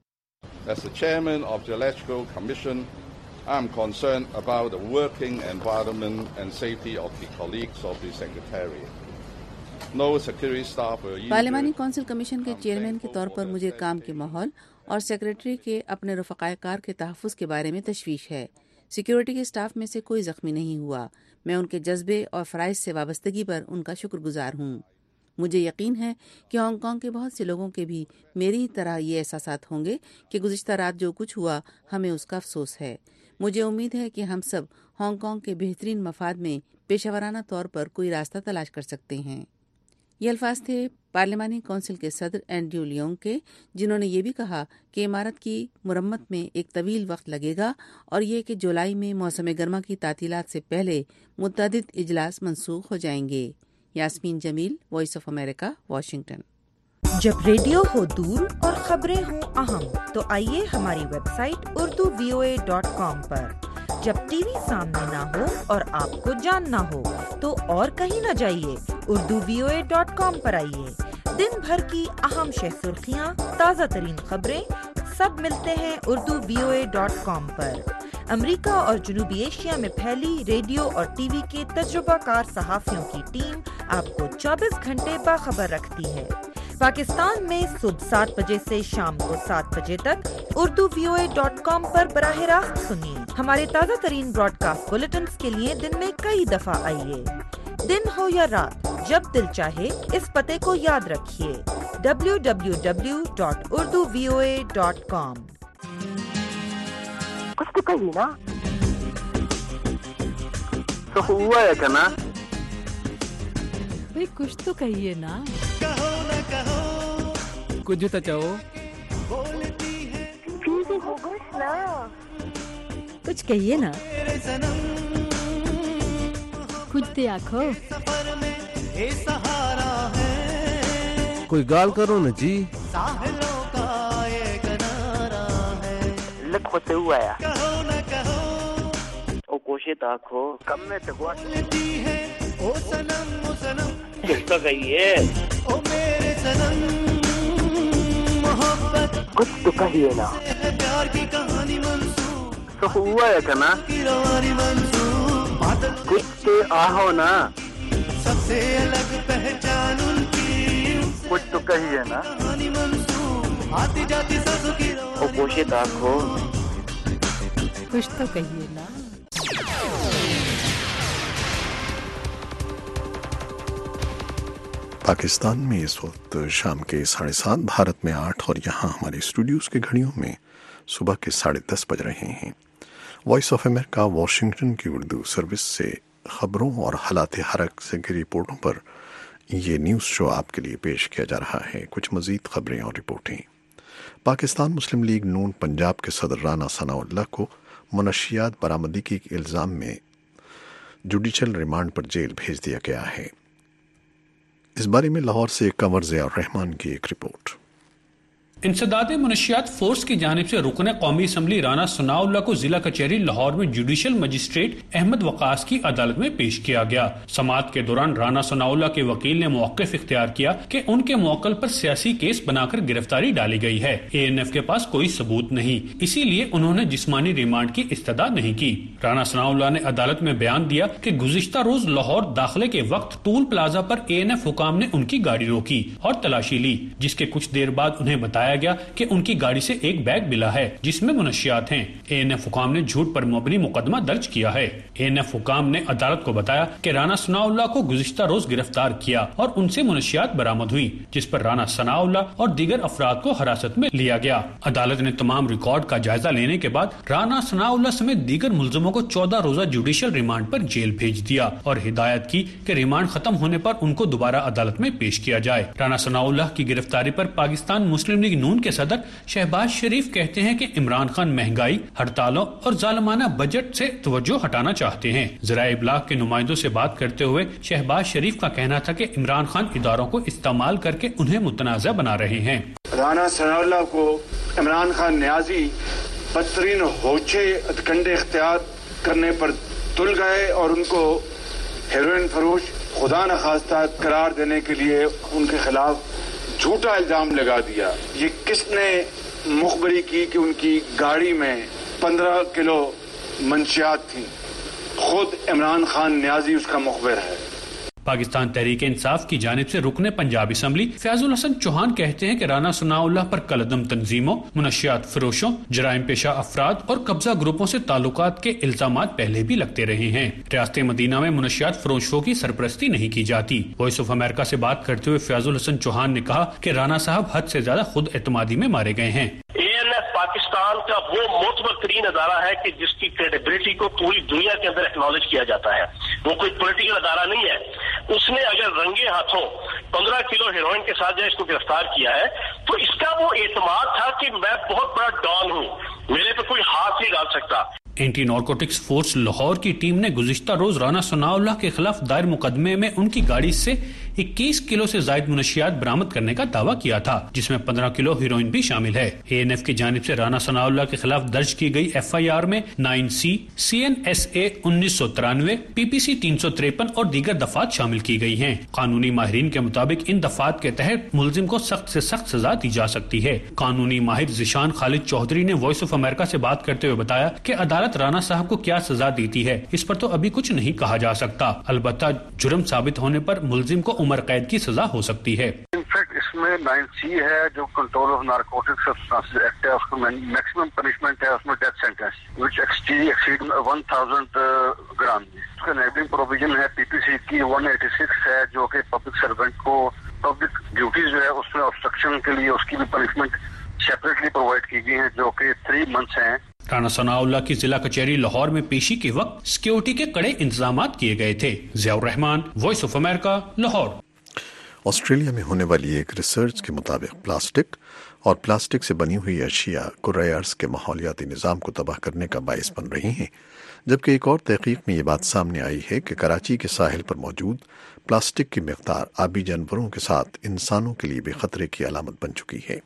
As the chairman of the Electoral Commission, I am concerned about the working environment and safety of the colleagues of the Secretariat. No security staff were injured. پارلیمانی کونسل کمیشن کے chairman کے طور پر مجھے کام کے ماحول اور سیکریٹری کے اپنے رفقائے کار کے تحفظ کے بارے میں تشویش ہے۔ سیکیورٹی کے اسٹاف میں سے کوئی زخمی نہیں ہوا۔ میں ان کے جذبے اور فرائض سے وابستگی پر ان کا شکر گزار ہوں۔ مجھے یقین ہے کہ ہانگ کانگ کے بہت سے لوگوں کے بھی میری طرح یہ احساسات ہوں گے کہ گزشتہ رات جو کچھ ہوا ہمیں اس کا افسوس ہے۔ مجھے امید ہے کہ ہم سب ہانگ کانگ کے بہترین مفاد میں پیشہ ورانہ طور پر کوئی راستہ تلاش کر سکتے ہیں۔ یہ الفاظ تھے پارلیمانی کونسل کے صدر اینڈریو لیونگ کے، جنہوں نے یہ بھی کہا کہ عمارت کی مرمت میں ایک طویل وقت لگے گا اور یہ کہ جولائی میں موسم گرما کی تعطیلات سے پہلے متعدد اجلاس منسوخ ہو جائیں گے۔ Yasmin Jamil, Voice of America, Washington. جب ریڈیو ہو دور اور خبریں ہوں اہم تو آئیے ہماری ویب سائٹ urduvoa.com پر۔ جب ٹی وی سامنے نہ ہو اور آپ کو جاننا ہو تو اور کہیں نہ جائیے، urduvoa.com پر آئیے۔ دن بھر کی اہم شہ سرخیاں، تازہ ترین خبریں سب ملتے ہیں urduvoa.com پر۔ امریکہ اور جنوبی ایشیا میں پھیلی ریڈیو اور ٹی وی کے تجربہ کار صحافیوں کی ٹیم آپ کو 24 گھنٹے باخبر رکھتی ہے۔ پاکستان میں صبح 7 بجے سے شام کو 7 بجے تک urduvoa.com پر براہ راست سنیے۔ ہمارے تازہ ترین براڈ کاسٹ بلیٹنز کے لیے دن میں کئی دفعہ آئیے۔ دن ہو یا رات، جب دل چاہے اس پتے کو یاد رکھیے، www.urduvoa.com۔ کچھ تو کہیے نا، تو ہوا ہے کنا بھئی، کچھ تو کہیے نا، کہو نہ کہو، کچھ تو چاہو، کچھ کہیے نا، کچھ تو آکھو، کوئی گال کرو نا جی، لکھو سے ہوا ہے، کہو نہ کہو، او کوشش آکھو، کم میں تو ہوا ہے، او سنم، او سنم، کچھ تو کہیے، او میرے سنم، محبت، کچھ تو کہیے نا، پیار کی کہانی منسوخ، تو ہوا ہے کنا، کچھ تو آہو نا، سب سے الگ پہچان ان کی، کچھ تو کہیے نا، کہانی منسوخ، آتی جاتی سب کی، او کوشش آکھو، کچھ تو کہیے نا۔ پاکستان میں اس وقت شام کے 7:30، بھارت میں 8 اور یہاں ہمارے اسٹوڈیوز کے گھڑیوں میں صبح کے 10:30 بج رہے ہیں۔ وائس آف امریکہ واشنگٹن کی اردو سروس سے خبروں اور حالات حرک سے کی رپورٹوں پر یہ نیوز شو آپ کے لیے پیش کیا جا رہا ہے۔ کچھ مزید خبریں اور رپورٹیں۔ पाकिस्तान मुस्लिम लीग नून पंजाब के सदर राना सनाउल्लाह को मनशियात बरामदगी के इल्जाम में जुडिशल रिमांड पर जेल भेज दिया गया है। इस बारे में लाहौर से कंवर ज़िया रहमान की एक रिपोर्ट। इंसदाद मुनशियात फोर्स की जानिब से रुकन कौमी असम्बली राना सनाउल्लाह को जिला कचहरी लाहौर में जुडिशल मजिस्ट्रेट अहमद वकास की अदालत में पेश किया गया। समाअत के दौरान राना सनाउल्लाह के वकील ने मौक़िफ़ इख्तियार किया कि उनके मौक़िल पर सियासी केस बनाकर गिरफ्तारी डाली गई है। ANF के पास कोई सबूत नहीं, इसीलिए उन्होंने जिस्मानी रिमांड की इस्तदा नहीं की। राना सनाउल्लाह ने अदालत में बयान दिया कि गुज़िश्ता रोज लाहौर दाखिले के वक्त टूल प्लाजा पर ANF हुकाम ने उनकी गाड़ी रोकी और तलाशी ली, जिसके कुछ देर बाद उन्हें बताया गया कि उनकी गाड़ी से एक बैग मिला है जिसमें मुनशियात हैं। ANF हुकाम ने झूठ पर मबनी मुकदमा दर्ज किया है। ANF हुकाम ने अदालत को बताया कि राना सनाउल्लाह को गुज़िश्ता रोज गिरफ्तार किया और उनसे मुनशियात बरामद हुई, जिस पर राना सनाउल्लाह और दीगर अफराद को हिरासत में लिया गया। अदालत ने तमाम रिकॉर्ड का जायजा लेने के बाद राना सनाउल्लाह समेत दीगर मुल्जिमों को 14 रोजा जुडिशल रिमांड पर जेल भेज दिया और हिदायत की कि रिमांड खत्म होने पर उनको दोबारा अदालत में पेश किया जाए। राना सनाउल्लाह की गिरफ्तारी पर पाकिस्तान मुस्लिम लीग नून के सदर शहबाज शरीफ कहते हैं कि इमरान खान महंगाई, हड़तालों और जालिमाना बजट से तवज्जो हटाना चाहते हैं। ज़राए इब्लाग के नुमाइंदों से बात करते हुए शहबाज शरीफ का कहना था कि इमरान खान इदारों को इस्तेमाल करके उन्हें मुतनाज़ा बना रहे हैं। राना सनाउल्लाह को इमरान खान न्याजी बदतरीन होचे कंडे इख्तियार करने पर तुल गए और उनको हेरोइन फरोश खुदा न खास्ता करार देने के लिए उनके खिलाफ झूठा इल्जाम लगा दिया। ये किसने मुखबरी की कि उनकी गाड़ी में 15 किलो मंशियात थी? खुद इमरान खान न्याजी उसका मुखबिर है। पाकिस्तान तहरीक इंसाफ की जानिब से रुकने पंजाब असम्बली फैजुल हसन चौहान कहते हैं कि राना सनाउल्लाह पर कलदम तंजीमों, मुनशियात फरोशों, जराइम पेशा अफराद और कब्जा ग्रुपों से ताल्लुकात के इल्जामात पहले भी लगते रहे हैं। रियासत मदीना में मुनशियात फरोशों की सरपरस्ती नहीं की जाती। वॉइस ऑफ अमेरिका से बात करते हुए फैजुल हसन चौहान ने कहा कि राना साहब हद से ज्यादा खुद एतमादी में मारे गए हैं। ANF पाकिस्तान का वो मोतबर तरीन अदारा है कि जिसकी क्रेडिबिलिटी को पूरी दुनिया के अंदर एक्नॉलेज किया जाता है। वो कोई पॉलिटिकल अदारा नहीं है। उसने अगर रंगे हाथों 15 किलो हेरोइन के साथ जो इसको गिरफ्तार किया है तो इसका वो एतमाद था कि मैं बहुत बड़ा डॉन हूँ, मेरे पे कोई हाथ नहीं डाल सकता। एंटी नारकोटिक्स फोर्स लाहौर की टीम ने गुज़िश्ता रोज राना सनाउल्लाह के खिलाफ दायर मुकदमे में उनकी गाड़ी से 21 किलो से जायद मुनशियात बरामद करने का दावा किया था, जिसमें 15 किलो हीरोइन भी शामिल है। ANF की जानिब से राना सनाउल्लाह के खिलाफ दर्ज की गई FIR में 9C, CNSA 1993, PPC 353 और दीगर दफात शामिल की गई हैं। कानूनी माहिरीन के मुताबिक इन दफात के तहत मुलजिम को सख्त से सख्त सजा दी जा सकती है। कानूनी माहिर जिशान खालिद चौधरी ने वॉइस ऑफ अमेरिका से बात करते हुए बताया कि अदालत राना साहब को क्या सजा देती है इस पर तो अभी कुछ नहीं कहा जा सकता। अलबत्ता जुर्म साबित होने पर मुलजिम को उम्र कैद की सजा हो सकती है। इनफैक्ट इसमें 9C है जो control of narcotic substances act है, उसको मैक्सिमम पनिशमेंट है उसमें डेथ सेंटेंस व्हिच एक्सीड 1000 ग्राम। उसका एनेबलिंग प्रोविजन है PPC की 186 है जो कि पब्लिक सर्वेंट को पब्लिक ड्यूटीज जो है उसमें ऑब्स्ट्रक्शन के लिए उसकी भी पनिशमेंट सेपरेटली प्रोवाइड की गई है जो कि 3 मंथ्स हैं। राना सनाउल्लाह की जिला कचहरी लाहौर में पेशी के वक्त सिक्योरिटी के कड़े इंतजामात किए गए थे। Zia Rahman, voice of America, Lahore. Australia में होने वाली एक रिसर्च के मुताबिक प्लास्टिक और प्लास्टिक से बनी हुई अशिया कुर्राए अर्ज़ के माहौलियाती निज़ाम को तबाह करने का बाइस बन रही हैं, जबकि एक और तहकीक में ये बात सामने आई है कि कराची के साहिल पर मौजूद प्लास्टिक की मिक़दार आबी जानवरों के साथ इंसानों के लिए भी खतरे की अलामत बन चुकी है।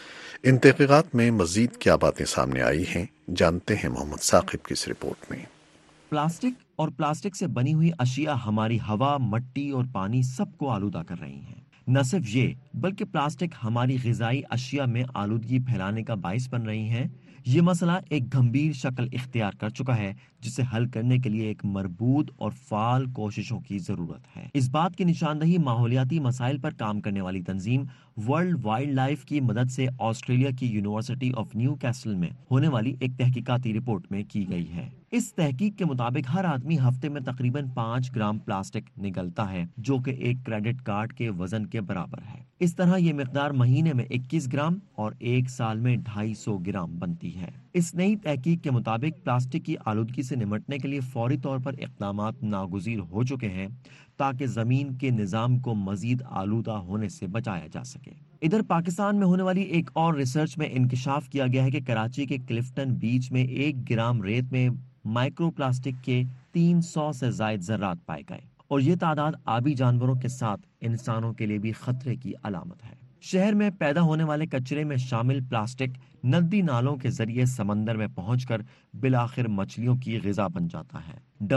इन तहकीकात में मज़ीद क्या बातें सामने आई हैं, जानते हैं मोहम्मद साकिब की इस रिपोर्ट में। प्लास्टिक और प्लास्टिक से बनी हुई अशिया हमारी हवा, मिट्टी और पानी सबको आलूदा कर रही हैं। न सिर्फ ये बल्कि प्लास्टिक हमारी ग़िज़ाई अशिया में आलूदगी फैलाने का बाइस बन रही हैं। ये मसला एक गंभीर शक्ल इख्तियार कर चुका है जिसे हल करने के लिए एक मरबूत और फाल कोशिशों की जरूरत है। इस बात की निशानदही माहौलियाती मसाइल पर काम करने वाली तंजीम वर्ल्ड वाइल्ड लाइफ की मदद से ऑस्ट्रेलिया की यूनिवर्सिटी ऑफ न्यू कैसल में होने वाली एक तहकीकाती रिपोर्ट में की गई है। इस तहकीक के मुताबिक हर आदमी हफ्ते में तकरीबन 5 ग्राम प्लास्टिक निगलता है, जो कि एक क्रेडिट कार्ड के वजन के बराबर है। इस तरह ये मिकदार महीने में 21 ग्राम और एक साल में 250 ग्राम बनती है। इस नई तहकीक के मुताबिक प्लास्टिक की आलूदगी से निमटने के लिए फौरी तौर पर इक़दामात नागुज़ीर हो चुके हैं, تاکہ زمین کے نظام کو مزید آلودہ ہونے سے بچایا جا سکے۔ ادھر پاکستان میں ہونے والی ایک اور ریسرچ میں انکشاف کیا گیا ہے کہ کراچی کے کلفٹن بیچ میں 1 گرام ریت میں مائکرو پلاسٹک کے 300 سے زائد ذرات پائے گئے، اور یہ تعداد آبی جانوروں کے ساتھ انسانوں کے لیے بھی خطرے کی علامت ہے۔ شہر میں پیدا ہونے والے کچرے میں شامل پلاسٹک ندی نالوں کے ذریعے سمندر میں پہنچ کر بالآخر مچھلیوں کی غذا بن جاتا ہے۔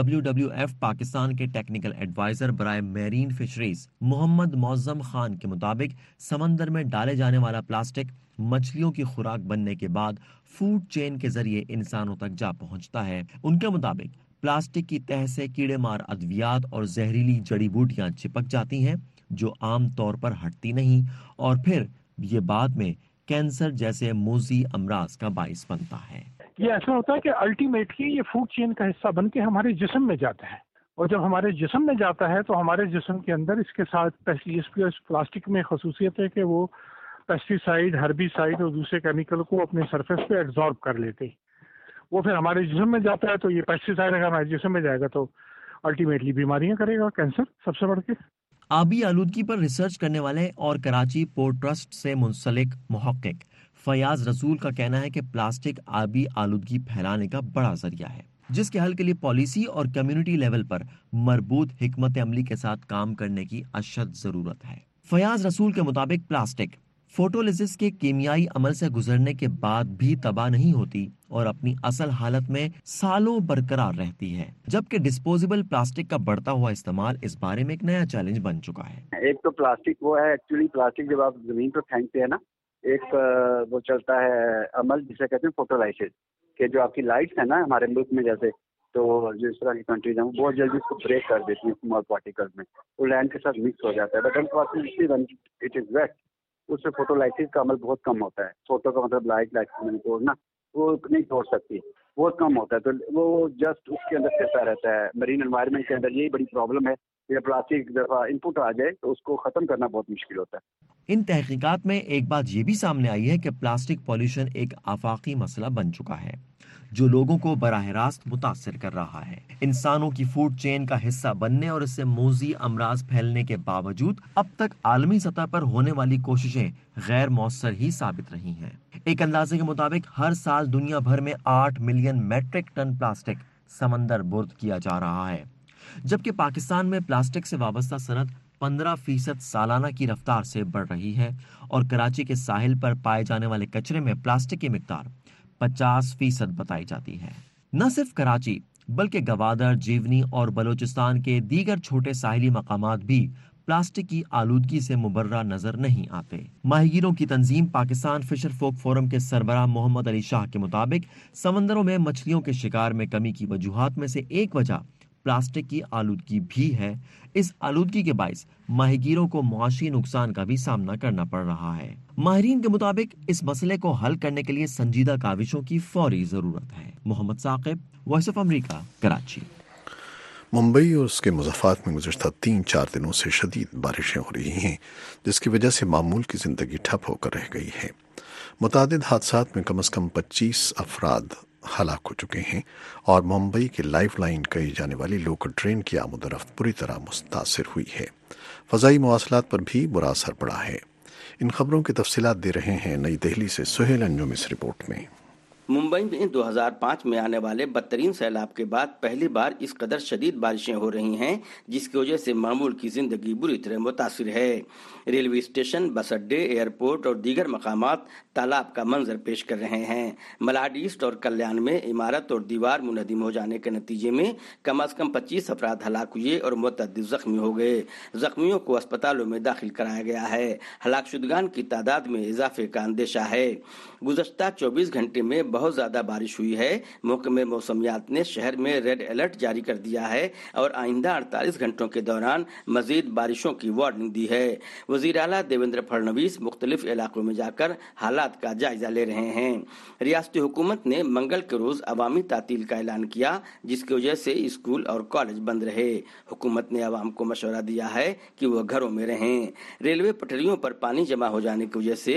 WWF پاکستان کے ٹیکنیکل ایڈوائزر برائے میرین فشریز محمد معظم خان کے مطابق سمندر میں ڈالے جانے والا پلاسٹک مچھلیوں کی خوراک بننے کے بعد فوڈ چین کے ذریعے انسانوں تک جا پہنچتا ہے۔ ان کے مطابق پلاسٹک کی تہہ سے کیڑے مار ادویات اور زہریلی جڑی بوٹیاں چپک جاتی ہیں جو عام طور پر ہٹتی نہیں، اور پھر یہ بعد میں کینسر جیسے موذی امراض کا باعث بنتا ہے۔ یہ ایسا ہوتا ہے کہ الٹیمیٹلی یہ فوڈ چین کا حصہ بن کے ہمارے جسم میں جاتا ہے، اور جب ہمارے جسم میں جاتا ہے تو ہمارے جسم کے اندر اس کے ساتھ پلاسٹک میں خصوصیت ہے کہ وہ پیسٹیسائڈ، ہربیسائڈ اور دوسرے کیمیکل کو اپنے سرفیس پہ ایبزارب کر لیتے، وہ پھر ہمارے جسم میں جاتا ہے، تو یہ پیسٹیسائڈ اگر ہمارے جسم میں جائے گا تو الٹیمیٹلی بیماریاں کرے گا، کینسر سب سے بڑھ کے۔ آبی آلودگی پر ریسرچ کرنے والے اور کراچی پورٹ ٹرسٹ سے منسلک محقق فیاض رسول کا کہنا ہے کہ پلاسٹک آبی آلودگی پھیلانے کا بڑا ذریعہ ہے، جس کے حل کے لیے پالیسی اور کمیونٹی لیول پر مربوط حکمت عملی کے ساتھ کام کرنے کی اشد ضرورت ہے۔ فیاض رسول کے مطابق پلاسٹک فوٹولیسس کے کیمیائی عمل سے گزرنے کے بعد بھی تباہ نہیں ہوتی اور اپنی اصل حالت میں سالوں برقرار رہتی ہے، جبکہ ڈسپوزیبل پلاسٹک کا بڑھتا ہوا استعمال اس بارے میں ایک نیا چیلنج بن چکا ہے۔ ایک تو پلاسٹک وہ ہے، ایکچولی پلاسٹک جب آپ زمین پر پھینکتے ہیں نا، ایک وہ چلتا ہے عمل جسے کہتے ہیں فوٹولائسس، کہ جو آپ کی لائٹس ہیں نا ہمارے ملک میں جیسے، تو جس طرح کی کنٹریز ہیں وہ بہت جلدی اس کو بریک کر دیتی ہیں اسمال پارٹیکلز میں، وہ لینڈ کے ساتھ مکس ہو جاتا ہے، بٹ اٹ از ویٹ، اس سے فوٹولائسس کا عمل بہت کم ہوتا ہے۔ فوٹو کا مطلب لائٹ میں توڑنا، وہ نہیں توڑ سکتی، بہت کم ہوتا ہے، تو وہ جسٹ اس کے اندر پھرتا رہتا ہے۔ مرین انوائرمنٹ کے اندر یہی بڑی پرابلم ہے کہ پلاسٹک دفعہ ان پٹ آ جائے تو اس کو ختم کرنا بہت مشکل ہوتا ہے۔ ان تحقیقات میں ایک بات یہ بھی سامنے آئی ہے کہ پلاسٹک پولیوشن ایک آفاقی مسئلہ بن چکا ہے جو لوگوں کو براہ راست متاثر کر رہا ہے۔ انسانوں کی فوڈ چین کا حصہ بننے اور اس سے موذی امراض پھیلنے کے باوجود اب تک عالمی سطح پر ہونے والی کوششیں غیر مؤثر ہی ثابت رہی ہیں۔ ایک اندازے کے مطابق ہر سال دنیا بھر میں 8 ملین میٹرک ٹن پلاسٹک سمندر برد کیا جا رہا ہے، جبکہ پاکستان میں پلاسٹک سے وابستہ صنعت 15% سالانہ کی رفتار سے بڑھ رہی ہے، اور کراچی کے ساحل پر پائے جانے والے کچرے میں پلاسٹک کی مقدار 50% بتائی جاتی ہے۔ نہ صرف کراچی بلکہ گوادر، جیونی اور بلوچستان کے دیگر چھوٹے ساحلی مقامات بھی پلاسٹک کی آلودگی سے مبرہ نظر نہیں آتے۔ ماہی گیروں کی تنظیم پاکستان فشر فوک فورم کے سربراہ محمد علی شاہ کے مطابق سمندروں میں مچھلیوں کے شکار میں کمی کی وجوہات میں سے ایک وجہ پلاسٹک کی آلودگی بھی ہے۔ اس آلودگی کے باعث ماہی گیروں کو معاشی نقصان کا بھی سامنا کرنا پڑ رہا ہے۔ ماہرین کے مطابق اس مسئلے کو حل کرنے کے لیے سنجیدہ کاوشوں کی فوری ضرورت ہے۔ Muhammad Saqib, voice of America, Karachi. Mumbai اور اس کے مضافات میں گزشتہ 3-4 دنوں سے شدید بارشیں ہو رہی ہیں، جس کی وجہ سے معمول کی زندگی ٹھپ ہو کر رہ گئی ہے۔ متعدد حادثات میں کم از کم 25 افراد ہلاک ہو چکے ہیں، اور ممبئی کی لائف لائن کہی جانے والی لوکل ٹرین کی آمد و رفت بری طرح متاثر ہوئی ہے۔ فضائی مواصلات پر بھی برا اثر پڑا ہے۔ ان خبروں کی تفصیلات دے رہے ہیں نئی دہلی سے سہیل انجم اس رپورٹ میں۔ ممبئی میں 2005 میں آنے والے بدترین سیلاب کے بعد پہلی بار اس قدر شدید بارشیں ہو رہی ہیں، جس کی وجہ سے معمول کی زندگی بری طرح متاثر ہے۔ ریلوے اسٹیشن، بس اڈے، ایئرپورٹ اور دیگر مقامات تالاب کا منظر پیش کر رہے ہیں۔ ملاڈ ایسٹ اور کلیان میں عمارت اور دیوار منہدم ہو جانے کے نتیجے میں کم از کم 25 افراد ہلاک ہوئے اور متعدد زخمی ہو گئے۔ زخمیوں کو اسپتالوں میں داخل کرایا گیا ہے۔ ہلاک شدگان کی تعداد میں اضافے کا اندیشہ ہے۔ گزشتہ 24 گھنٹے میں بہت زیادہ بارش ہوئی ہے۔ محکمہ موسمیات نے شہر میں ریڈ الرٹ جاری کر دیا ہے اور آئندہ 48 گھنٹوں کے دوران مزید بارشوں کی وارننگ دی ہے۔ وزیر اعلیٰ دیویندر پھڑنویس مختلف علاقوں میں جا کر حالات کا جائزہ لے رہے ہیں۔ ریاستی حکومت نے منگل کے روز عوامی تعطیل کا اعلان کیا، جس کی وجہ سے اسکول اور کالج بند رہے۔ حکومت نے عوام کو مشورہ دیا ہے کہ وہ گھروں میں رہیں۔ ریلوے پٹریوں پر پانی جمع ہو جانے کی وجہ سے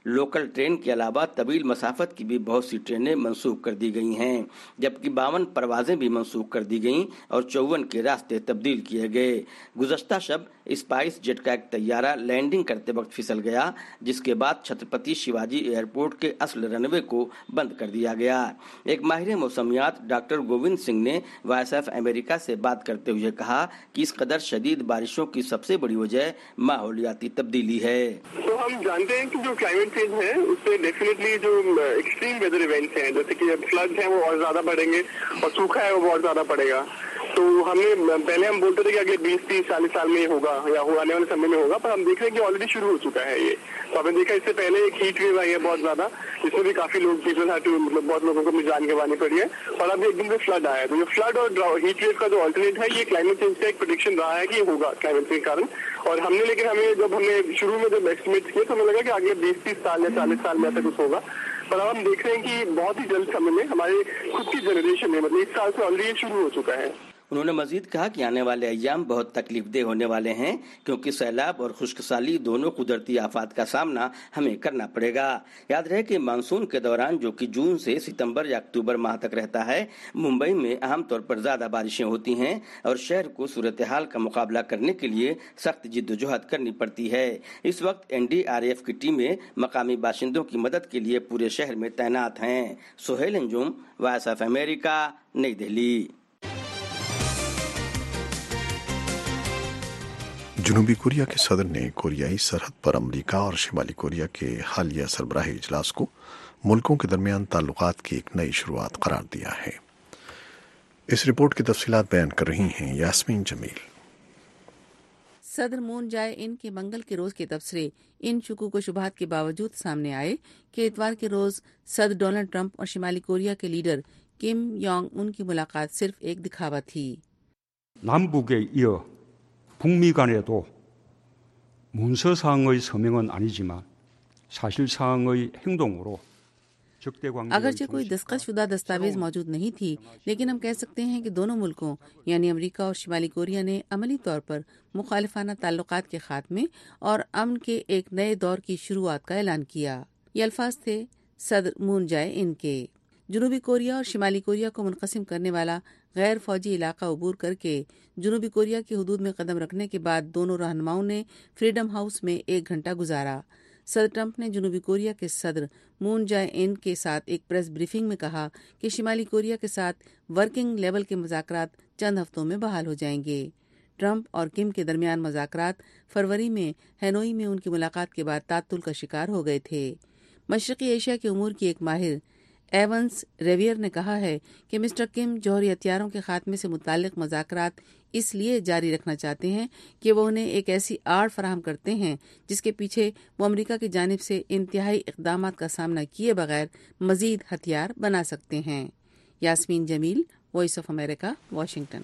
लोकल ट्रेन के अलावा तवील मसाफत की भी बहुत सी ट्रेनें मंसूख कर दी गई हैं, जबकि 52 परवाजें भी मंसूख कर दी गईं और 54 के रास्ते तब्दील किए गए। गुज़श्ता शब स्पाइस जेट का एक तैयारा लैंडिंग करते वक्त फिसल गया, जिसके बाद छत्रपति शिवाजी एयरपोर्ट के असल रनवे को बंद कर दिया गया। एक माहिर मौसमियात डॉक्टर गोविंद सिंह ने वॉइस ऑफ अमेरिका से बात करते हुए कहा कि इस कदर शदीद बारिशों की सबसे बड़ी वजह माहौलियाती तब्दीली है। तो हम जानते हैं कि जो क्लाइमेट चेंज है उससे डेफिनेटली जो एक्सट्रीम वेदर इवेंट्स हैं, जैसे कि फ्लड है वो और ज्यादा बढ़ेंगे और सूखा है वो बहुत ज्यादा बढ़ेगा। तो हमने पहले हम बोलते थे कि अगले 20, 30, 40 साल में ये होगा या आने वाले समय में होगा, पर हम देख रहे हैं कि ऑलरेडी शुरू हो चुका है ये। तो आपने देखा इससे पहले एक हीट वेव आई है बहुत ज्यादा, जिसमें भी काफी लोग बहुत लोगों को जान गंवानी पड़ी है, और अब एक दिन में फ्लड आया है। तो ये फ्लड और हीट वेव का जो ऑल्टरनेट है, ये क्लाइमेट चेंज का एक प्रेडिक्शन रहा है कि ये होगा क्लाइमेट चेंज के कारण। और हमने जब हमने शुरू में जब एस्टिमेट किए तो हमें लगा कि अगले 20, 30 साल या 40 साल में ऐसा कुछ होगा, पर अब हम देख रहे हैं कि बहुत ही जल्द समय में हमारे खुद की जनरेशन में, मतलब इस साल से ऑलरेडी शुरू हो चुका है। उन्होंने मजीद कहा कि आने वाले अय्याम बहुत तकलीफदेह होने वाले हैं, क्योंकि सैलाब और खुश्क साली दोनों कुदरती आफात का सामना हमें करना पड़ेगा। याद रहे कि मानसून के दौरान, जो कि जून से सितंबर या अक्टूबर माह तक रहता है, मुंबई में अहम तौर पर ज्यादा बारिशें होती हैं और शहर को सूरत हाल का मुकाबला करने के लिए सख्त जिद्दोजहद करनी पड़ती है। इस वक्त NDRF की टीमें मकामी बाशिंदों की मदद के लिए पूरे शहर में तैनात हैं। Sohail Anjum, voice of America, New Delhi. जनूबी कोरिया के सदर ने कोरियाई सरहद पर अमेरिका और शिमाली कोरिया के हालिया सरबराही इजलास को मुल्कों के दरमियान ताल्लुकात की एक नई शुरुआत करार दिया है। इस रिपोर्ट की तफसीलात बयान कर रही हैं यास्मीन जमील। सदर मून जाए इन के मंगल के रोज के तबसरे इन शुकूक शुबहात के बावजूद सामने आए कि इतवार के रोज सदर डोनाल्ड ट्रंप और शिमाली कोरिया के लीडर किम योंग उन की मुलाकात सिर्फ एक दिखावा थी। 남북에 이어 북미 간에도 문서상의 서명은 아니지만 사실상의 행동으로 अगरचे कोई दस्तखतशुदा दस्तावेज मौजूद नहीं थी, लेकिन हम कह सकते हैं कि दोनों मुल्कों यानी अमेरिका और शिमाली कोरिया ने अमली तौर पर मुखालिफाना ताल्लुकात के खात्मे और अमन के एक नए दौर की शुरुआत का ऐलान किया। ये अल्फाज थे सदर मून जाए इनके। जनूबी कोरिया और शिमाली कोरिया को मुनक़सिम करने वाला गैर फौजी इलाका अबूर करके जनूबी कोरिया की हदूद में कदम रखने के बाद दोनों रहनुमाओं ने फ्रीडम हाउस में 1 घंटा गुजारा। सदर ट्रंप ने जनूबी कोरिया के सदर मून जाए इन के साथ एक प्रेस ब्रीफिंग में कहा कि शिमाली कोरिया के साथ वर्किंग लेवल के मुज़ाकरात चंद हफ्तों में बहाल हो जाएंगे। ट्रंप और किम के दरमियान मुज़ाकरात फरवरी में हैनोई में उनकी मुलाकात के बाद तातुल का शिकार हो गए थे। मशरक़ी एशिया के उमूर की एक माहिर एवंस रेवियर ने कहा है कि मिस्टर किम जौहरी हथियारों के खात्मे से मुताल्लिक मुज़ाकरात इसलिए जारी रखना चाहते हैं कि वो उन्हें एक ऐसी आड़ फराहम करते हैं जिसके पीछे वो अमेरिका की जानिब से इंतहाई इक़दामात का सामना किए बगैर मजीद हथियार बना सकते हैं। Yasmeen Jamil, voice of America, Washington.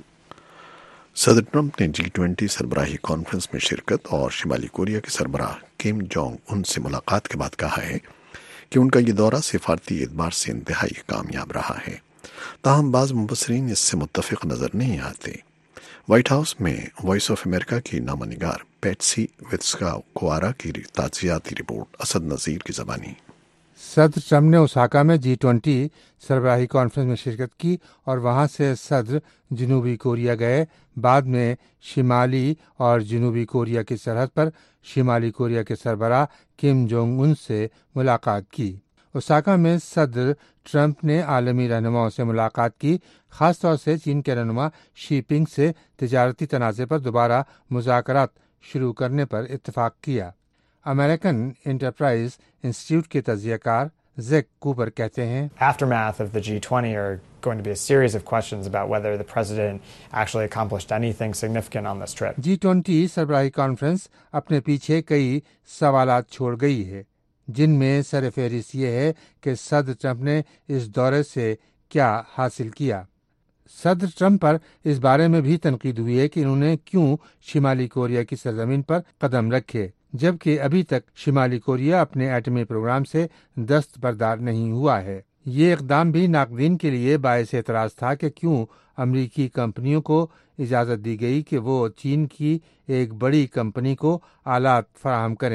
सदर ट्रंप ने G20 सरबराही कॉन्फ्रेंस में शिरकत और शिमाली कोरिया के सरबराह किम जोंग उन से मुलाकात के बाद कहा है कि उनका ये दौरा सिफारती एतबार से इंतहाई कामयाब रहा है। ताहम बाज़ मुबस्सरीन इससे मुत्तफ़िक़ नज़र नहीं आते। व्हाइट हाउस में वॉइस ऑफ अमेरिका की नामनिगार पैट्सी वित्सकाकोआरा की ताज़ियाती रिपोर्ट असद नज़ीर की ज़बानी। सदर ट्रंप ने ओसाका में G20 सरबराही कॉन्फ्रेंस में शिरकत की और वहां से सदर जनूबी कोरिया गए। बाद में शिमाली और जनूबी कोरिया की सरहद पर शिमाली कोरिया के सरबराह किम जोंग उन से मुलाकात की। ओसाका में सदर ट्रंप ने आलमी रहनुमाओं से मुलाकात की, खासतौर से चीन के रहनुमा शी पिंग से तिजारती तनाज़े पर दोबारा मुज़ाकरात शुरू करने पर इत्तफाक किया। अमेरिकन एंटरप्राइज इंस्टीट्यूट के तज्ज़ियाकार ज़ेक कूपर कहते हैं, Aftermath of the G20 are going to be a series of questions about whether the president actually accomplished anything significant on this trip. G20 सरबराही कॉन्फ्रेंस अपने पीछे कई सवालात छोड़ गई है, जिनमें सरफहरिस्त ये है कि सदर ट्रंप ने इस दौरे से क्या हासिल किया। सदर ट्रंप पर इस बारे में भी तनकीद हुई है कि इन्होंने क्यों शिमाली कोरिया की सरजमीन पर कदम रखे, जबकि अभी तक शिमाली कोरिया अपने एटमी प्रोग्राम से दस्तबरदार नहीं हुआ है। ये इकदाम भी नाक़दीन के लिए बायस एतराज़ था कि क्यों अमरीकी कंपनियों को इजाज़त दी गई कि वो चीन की एक बड़ी कंपनी को आलात फराहम करें।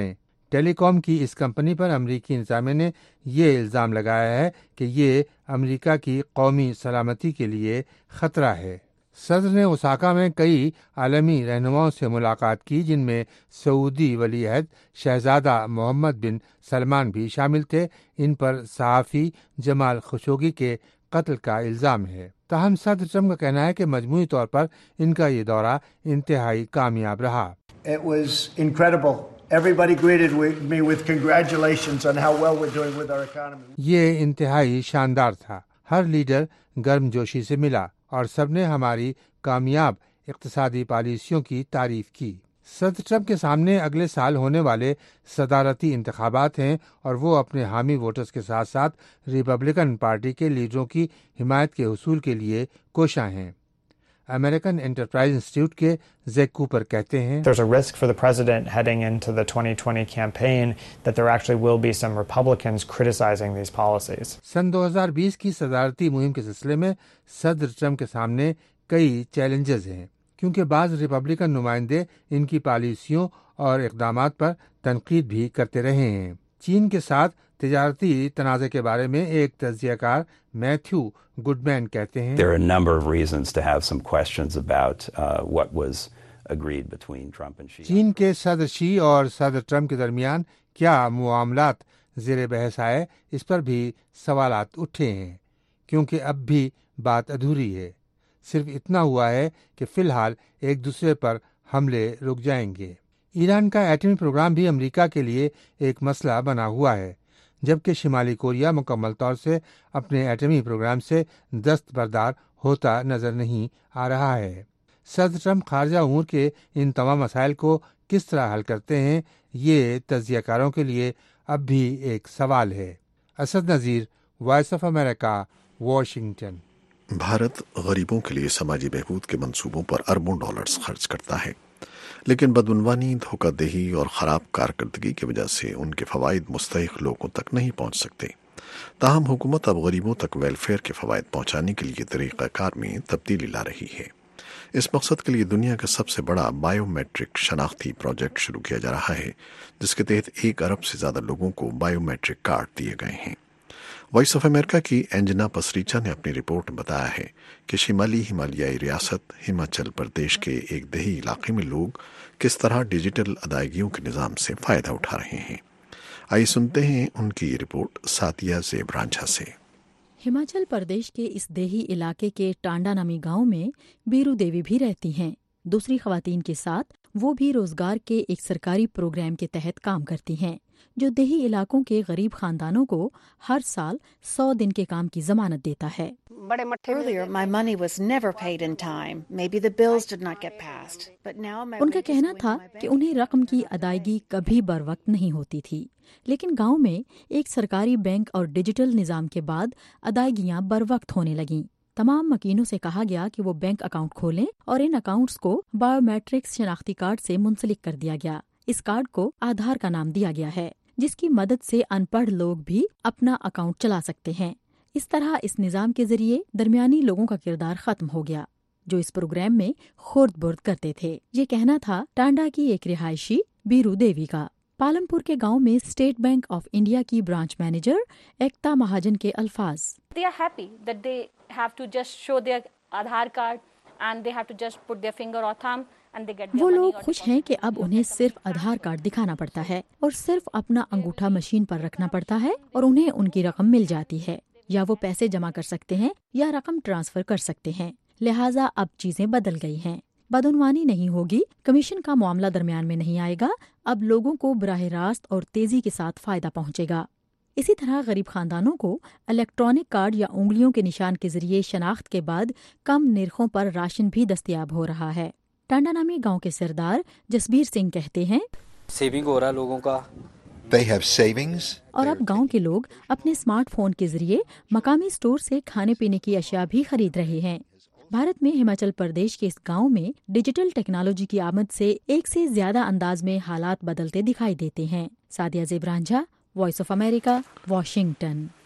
टेलीकॉम की इस कंपनी पर अमरीकी इंतजामिया ने ये इल्ज़ाम लगाया है कि ये अमरीका की कौमी सलामती के लिए खतरा है। सदर ने ओसाका में कई आलमी रहनुमाओं से मुलाकात की, जिनमें सऊदी वली अहद शहजादा मोहम्मद बिन सलमान भी शामिल थे। इन पर सहाफ़ी जमाल खशोगी के कत्ल का इल्ज़ाम है। ताहम सदर ट्रंप का कहना है कि मजमूई तौर पर इनका ये दौरा इंतहाई कामयाब रहा। It was incredible. Everybody greeted me with congratulations on how well we're doing with our economy. ये इंतहाई शानदार था। हर लीडर गर्मजोशी से मिला और सबने हमारी कामयाब इक्तिसादी पॉलिसियों की तारीफ की। सदर ट्रंप के सामने अगले साल होने वाले सदारती इंतखाबात हैं और वो अपने हामी वोटर्स के साथ साथ रिपब्लिकन पार्टी के लीडरों की हिमायत के हुसूल के लिए कोशां हैं। अमेरिकन एंटरप्राइज इंस्टीट्यूट के ज़ैक कूपर कहते हैं, There's a risk for the president heading into the 2020 campaign that there actually will be some Republicans criticizing these policies. सन 2020 की सदारती मुहिम के सिलसिले में सदर ट्रंप के सामने कई चैलेंजेस हैं, क्योंकि बाज़ रिपब्लिकन नुमाइंदे इनकी पॉलिसियों और इक़दामात पर तनकीद भी करते रहे हैं। चीन के साथ तिजारती तनाज़े के बारे में एक तज्ज़ियाकार मैथ्यू गुडमैन कहते हैं, There are a number of reasons to have some questions about what was agreed between Trump and Xi. चीन के सदर शी और सदर ट्रंप के दरमियान क्या मुआमलात ज़ेर बहस आए, इस पर भी सवालात उठे हैं, क्योंकि अब भी बात अधूरी है। सिर्फ इतना हुआ है कि फ़िलहाल एक दूसरे पर हमले रुक जाएंगे। ईरान का एटमी प्रोग्राम भी अमेरिका के लिए एक मसला बना हुआ है, जबकि शिमाली कोरिया मुकम्मल तौर से अपने एटमी प्रोग्राम से दस्तबरदार होता नजर नहीं आ रहा है। सदर ट्रंप खारजा उमूर के इन तमाम मसाइल को किस तरह हल करते हैं, ये तज्ज़ियाकारों के लिए अब भी एक सवाल है। Asad Nazir, voice of America, Washington. Bharat गरीबों के लिए समाजी बहबूद के मंसूबों पर अरबों डॉलर्स खर्च करता है, लेकिन बदउनवानी, धोखाधड़ी और ख़राब कारकर्दगी की वजह से उनके फ़वाइद मुस्तहिक़ लोगों तक नहीं पहुँच सकते। ताहम हुकूमत अब गरीबों तक वेलफेयर के फ़वाइद पहुँचाने के लिए तरीक़ाकार में तब्दीली ला रही है। इस मकसद के लिए दुनिया का सबसे बड़ा बायोमेट्रिक शनाख्ती प्रोजेक्ट शुरू किया जा रहा है, जिसके तहत 1 अरब से ज़्यादा लोगों को बायोमेट्रिक कार्ड दिए गए हैं। वॉइस ऑफ अमेरिका की एंजना पसरीचा ने अपनी रिपोर्ट में बताया है कि शिमाली हिमालयाई रियासत हिमाचल प्रदेश के एक देही इलाके में लोग किस तरह डिजिटल अदायगियों के निज़ाम से फ़ायदा उठा रहे हैं। आइए सुनते हैं उनकी ये रिपोर्ट सातिया ज़ेब रांझा से। हिमाचल प्रदेश के इस देही इलाके के टांडा नामी गांव में बीरू देवी भी रहती हैं। दूसरी खवातीन के साथ वो भी रोजगार के एक सरकारी प्रोग्राम के तहत काम करती हैं, जो देही इलाकों के गरीब खानदानों को हर साल 100 दिन के काम की जमानत देता है। Earlier, my money was never paid in time. Maybe the bills did not get passed. But now my उनका कहना था कि उन्हें रकम की अदायगी कभी बर वक्त नहीं होती थी, लेकिन गांव में एक सरकारी बैंक और डिजिटल निजाम के बाद अदायगियां बर वक्त होने लगीं। तमाम मकीनों से कहा गया कि वो बैंक अकाउंट खोलें और इन अकाउंट्स को बायोमेट्रिक शनाख्ती कार्ड से मुंसलिक कर दिया गया। इस कार्ड को आधार का नाम दिया गया है, जिसकी मदद से अनपढ़ लोग भी अपना अकाउंट चला सकते हैं। इस तरह इस निज़ाम के जरिए दरमियानी लोगों का किरदार खत्म हो गया, जो इस प्रोग्राम में खुर्द बुर्द करते थे। ये कहना था टांडा की एक रिहायशी बीरू देवी का। पालमपुर के गांव में स्टेट बैंक ऑफ इंडिया की ब्रांच मैनेजर एकता महाजन के अल्फाज, They are happy that they have to just show their Aadhaar card and they have to just put their finger or thumb and they get their वो money लोग खुश हैं कि अब उन्हें सिर्फ आधार कार्ड दिखाना पड़ता है और सिर्फ अपना अंगूठा मशीन पर रखना पड़ता है और उन्हें उनकी रकम मिल जाती है, या वो पैसे जमा कर सकते हैं या रकम ट्रांसफर कर सकते हैं। लिहाजा अब चीजें बदल गई हैं। बदउनवानी नहीं होगी, कमीशन का मामला दरमियान में नहीं आएगा। अब लोगों को बराह रास्त और तेजी के साथ फायदा पहुंचेगा। इसी तरह गरीब खानदानों को इलेक्ट्रॉनिक कार्ड या उंगलियों के निशान के जरिए शनाख्त के बाद कम निर्खों पर राशन भी दस्तयाब हो रहा है। टांडा नामी गाँव के सरदार जसबीर सिंह कहते हैं, सेविंग हो रहा लोगों का। They have savings. और अब गांव के लोग अपने स्मार्टफोन के जरिए मकामी स्टोर से खाने पीने की अशिया भी खरीद रहे हैं। भारत में हिमाचल प्रदेश के इस गांव में डिजिटल टेक्नोलॉजी की आमद से एक से ज्यादा अंदाज में हालात बदलते दिखाई देते हैं। Sadia Zeb Ranjha, voice of America, Washington.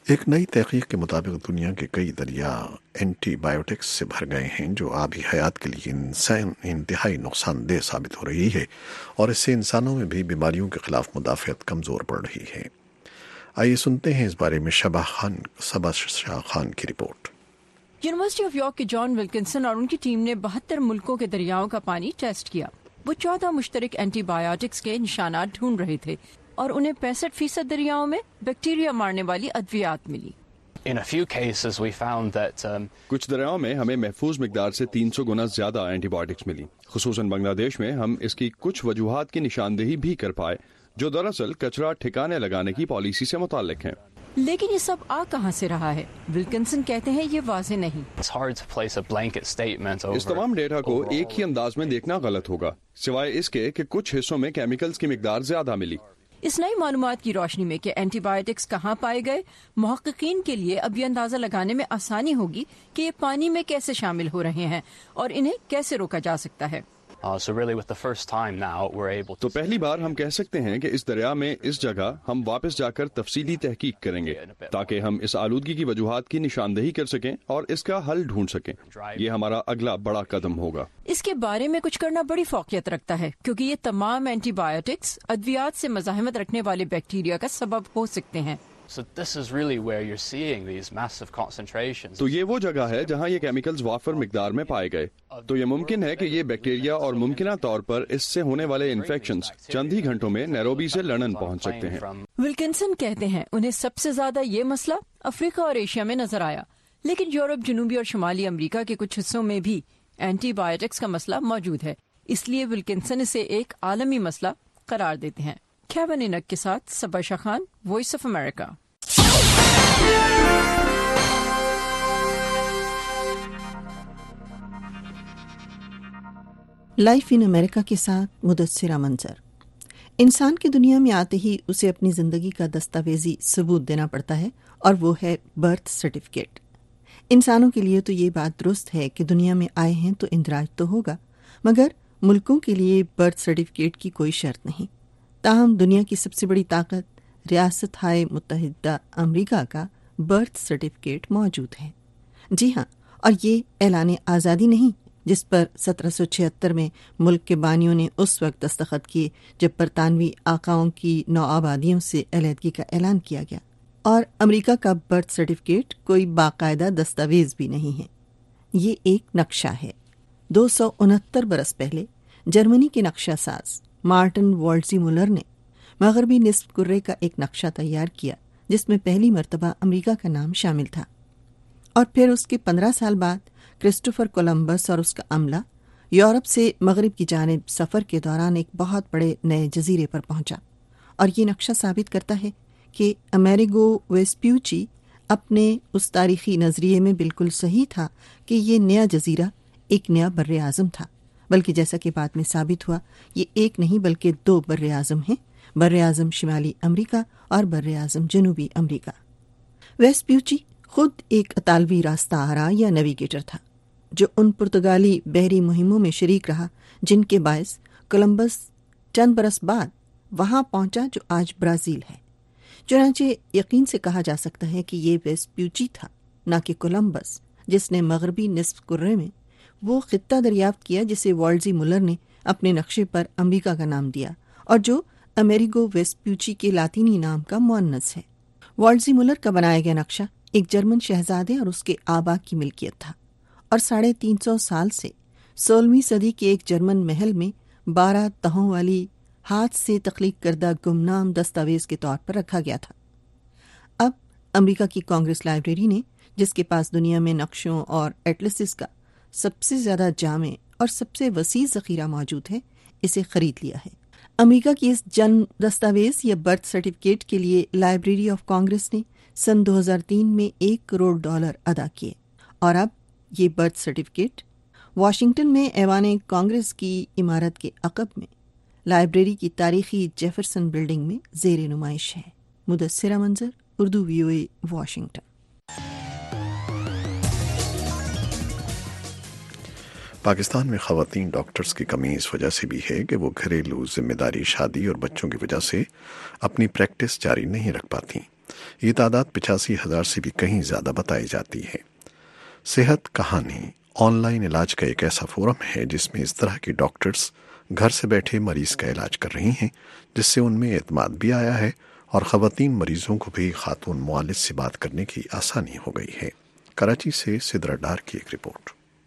ایک نئی تحقیق کے مطابق دنیا کے کئی دریا اینٹی بایوٹکس سے بھر گئے ہیں جو آبی حیات کے لیے انتہائی نقصان دہ ثابت ہو رہی ہے اور اس سے انسانوں میں بھی بیماریوں کے خلاف مدافعت کمزور پڑ رہی ہے۔ آئیے سنتے ہیں اس بارے میں شبا شاہ خان کی رپورٹ۔ یونیورسٹی آف یارک کے جان ولکنسن اور ان کی ٹیم نے 72 ملکوں کے دریاؤں کا پانی ٹیسٹ کیا۔ وہ 14 مشترک اینٹی بایوٹکس کے نشانات ڈھونڈ رہے تھے اور انہیں 65% دریاؤں میں بیکٹیریا مارنے والی ادویات ملی۔ کچھ دریاؤں میں ہمیں محفوظ مقدار سے 300 گنا زیادہ اینٹی بایوٹکس ملی۔ خصوصاً بنگلہ دیش میں ہم اس کی کچھ وجوہات کی نشاندہی بھی کر پائے جو دراصل کچرا ٹھکانے لگانے کی پالیسی سے متعلق ہیں۔ لیکن یہ سب آ کہاں سے رہا ہے؟ ولکنسن کہتے ہیں یہ واضح نہیں۔ اس تمام ڈیٹا کو ایک ہی انداز میں دیکھنا غلط ہوگا، سوائے اس کے کہ کچھ حصوں میں کیمیکلز کی مقدار زیادہ ملی۔ اس نئی معلومات کی روشنی میں کہ اینٹی بایوٹکس کہاں پائے گئے، محققین کے لیے اب یہ اندازہ لگانے میں آسانی ہوگی کہ یہ پانی میں کیسے شامل ہو رہے ہیں اور انہیں کیسے روکا جا سکتا ہے۔ تو پہلی بار ہم کہہ سکتے ہیں کہ اس دریا میں اس جگہ ہم واپس جا کر تفصیلی تحقیق کریں گے تاکہ ہم اس آلودگی کی وجوہات کی نشاندہی کر سکیں اور اس کا حل ڈھونڈ سکیں۔ یہ ہمارا اگلا بڑا قدم ہوگا۔ اس کے بارے میں کچھ کرنا بڑی فوقیت رکھتا ہے کیونکہ یہ تمام اینٹی بایوٹکس ادویات سے مزاحمت رکھنے والے بیکٹیریا کا سبب ہو سکتے ہیں۔ تو یہ وہ جگہ ہے جہاں یہ کیمیکلز وافر مقدار میں پائے گئے۔ تو یہ ممکن ہے کہ یہ بیکٹیریا اور ممکنہ طور پر اس سے ہونے والے انفیکشنز چند ہی گھنٹوں میں نیروبی سے لندن پہنچ سکتے ہیں۔ ولکنسن کہتے ہیں انہیں سب سے زیادہ یہ مسئلہ افریقہ اور ایشیا میں نظر آیا، لیکن یورپ، جنوبی اور شمالی امریکہ کے کچھ حصوں میں بھی اینٹی بایوٹکس کا مسئلہ موجود ہے، اس لیے ولکنسن اسے ایک عالمی مسئلہ قرار دیتے ہیں۔ کیون انک کے ساتھ Saba Shah Khan, voice of America. Life in America کے ساتھ مدثرہ منظر۔ انسان کی دنیا میں آتے ہی اسے اپنی زندگی کا دستاویزی ثبوت دینا پڑتا ہے اور وہ ہے برتھ سرٹیفکیٹ۔ انسانوں کے لیے تو یہ بات درست ہے کہ دنیا میں آئے ہیں تو اندراج تو ہوگا، مگر ملکوں کے لیے برتھ سرٹیفکیٹ کی کوئی شرط نہیں۔ تاہم دنیا کی سب سے بڑی طاقت ریاست ہائے متحدہ امریکہ کا برتھ سرٹیفکیٹ موجود ہے۔ جی ہاں، اور یہ اعلان آزادی نہیں جس پر 1776 میں ملک کے بانیوں نے اس وقت دستخط کیے جب برطانوی آقاؤں کی نوآبادیوں سے علیحدگی کا اعلان کیا گیا، اور امریکہ کا برتھ سرٹیفکیٹ کوئی باقاعدہ دستاویز بھی نہیں ہے، یہ ایک نقشہ ہے۔ 269 برس پہلے جرمنی کے نقشہ ساز مارٹن والٹزی مولر نے مغربی نصف کرے کا ایک نقشہ تیار کیا جس میں پہلی مرتبہ امریکہ کا نام شامل تھا، اور پھر اس کے 15 سال بعد کرسٹوفر کولمبس اور اس کا عملہ یورپ سے مغرب کی جانب سفر کے دوران ایک بہت بڑے نئے جزیرے پر پہنچا، اور یہ نقشہ ثابت کرتا ہے کہ امریگو ویسپیوچی اپنے اس تاریخی نظریے میں بالکل صحیح تھا کہ یہ نیا جزیرہ ایک نیا بر اعظم تھا، بلکہ جیسا کہ بعد میں ثابت ہوا یہ ایک نہیں بلکہ 2 بر اعظم ہیں، بر اعظم شمالی امریکہ اور بر اعظم جنوبی امریکہ۔ ویسپیوچی خود ایک اطالوی راستہ آرا یا نیویگیٹر تھا جو ان پرتگالی بحری مہموں میں شریک رہا جن کے باعث کولمبس چند برس بعد وہاں پہنچا جو آج برازیل ہے۔ چنانچہ یقین سے کہا جا سکتا ہے کہ یہ ویسپیوچی تھا، نہ کہ کولمبس، جس نے مغربی نصف کرے میں وہ خطہ دریافت کیا جسے والٹزی مولر نے اپنے نقشے پر امریکہ کا نام دیا اور جو امریگو ویسپیوچی کے لاطینی نام کا مؤنث ہے۔ والٹزی مولر کا بنایا گیا نقشہ ایک جرمن شہزادے اور اس کے آبا کی ملکیت تھا، اور 350 سال سے 16ویں صدی کے ایک جرمن محل میں 12 تہوں والی ہاتھ سے تخلیق کردہ گمنام دستاویز کے طور پر رکھا گیا تھا۔ اب امریکہ کی کانگریس لائبریری نے، جس کے پاس دنیا میں نقشوں اور ایٹلسز کا سب سے زیادہ جامع اور سب سے وسیع ذخیرہ موجود ہے، اسے خرید لیا ہے۔ امریکہ کی اس جنم دستاویز یا برتھ سرٹیفکیٹ کے لیے لائبریری آف کانگریس نے سن 2003 میں $1 کروڑ ادا کیے، اور اب یہ برتھ سرٹیفکیٹ واشنگٹن میں ایوان کانگریس کی عمارت کے عقب میں لائبریری کی تاریخی جیفرسن بلڈنگ میں زیر نمائش ہے۔ مدثرہ منظر، اردو VOA، واشنگٹن۔ پاکستان میں خواتین ڈاکٹرز کی کمی اس وجہ سے بھی ہے کہ وہ گھریلو ذمہ داری، شادی اور بچوں کی وجہ سے اپنی پریکٹس جاری نہیں رکھ پاتی۔ ये तादाद 85,000 से भी कहीं ज़्यादा बताई जाती है। सेहत कहानी ऑनलाइन इलाज का एक ऐसा फोरम है जिसमें इस तरह के डॉक्टर्स घर से बैठे मरीज का इलाज कर रही हैं, जिससे उनमें एतमाद भी आया है और ख़वातीन मरीजों को भी खातून मुआलिज से बात करने की आसानी हो गई है। कराची से सिद्रा डार की एक रिपोर्ट।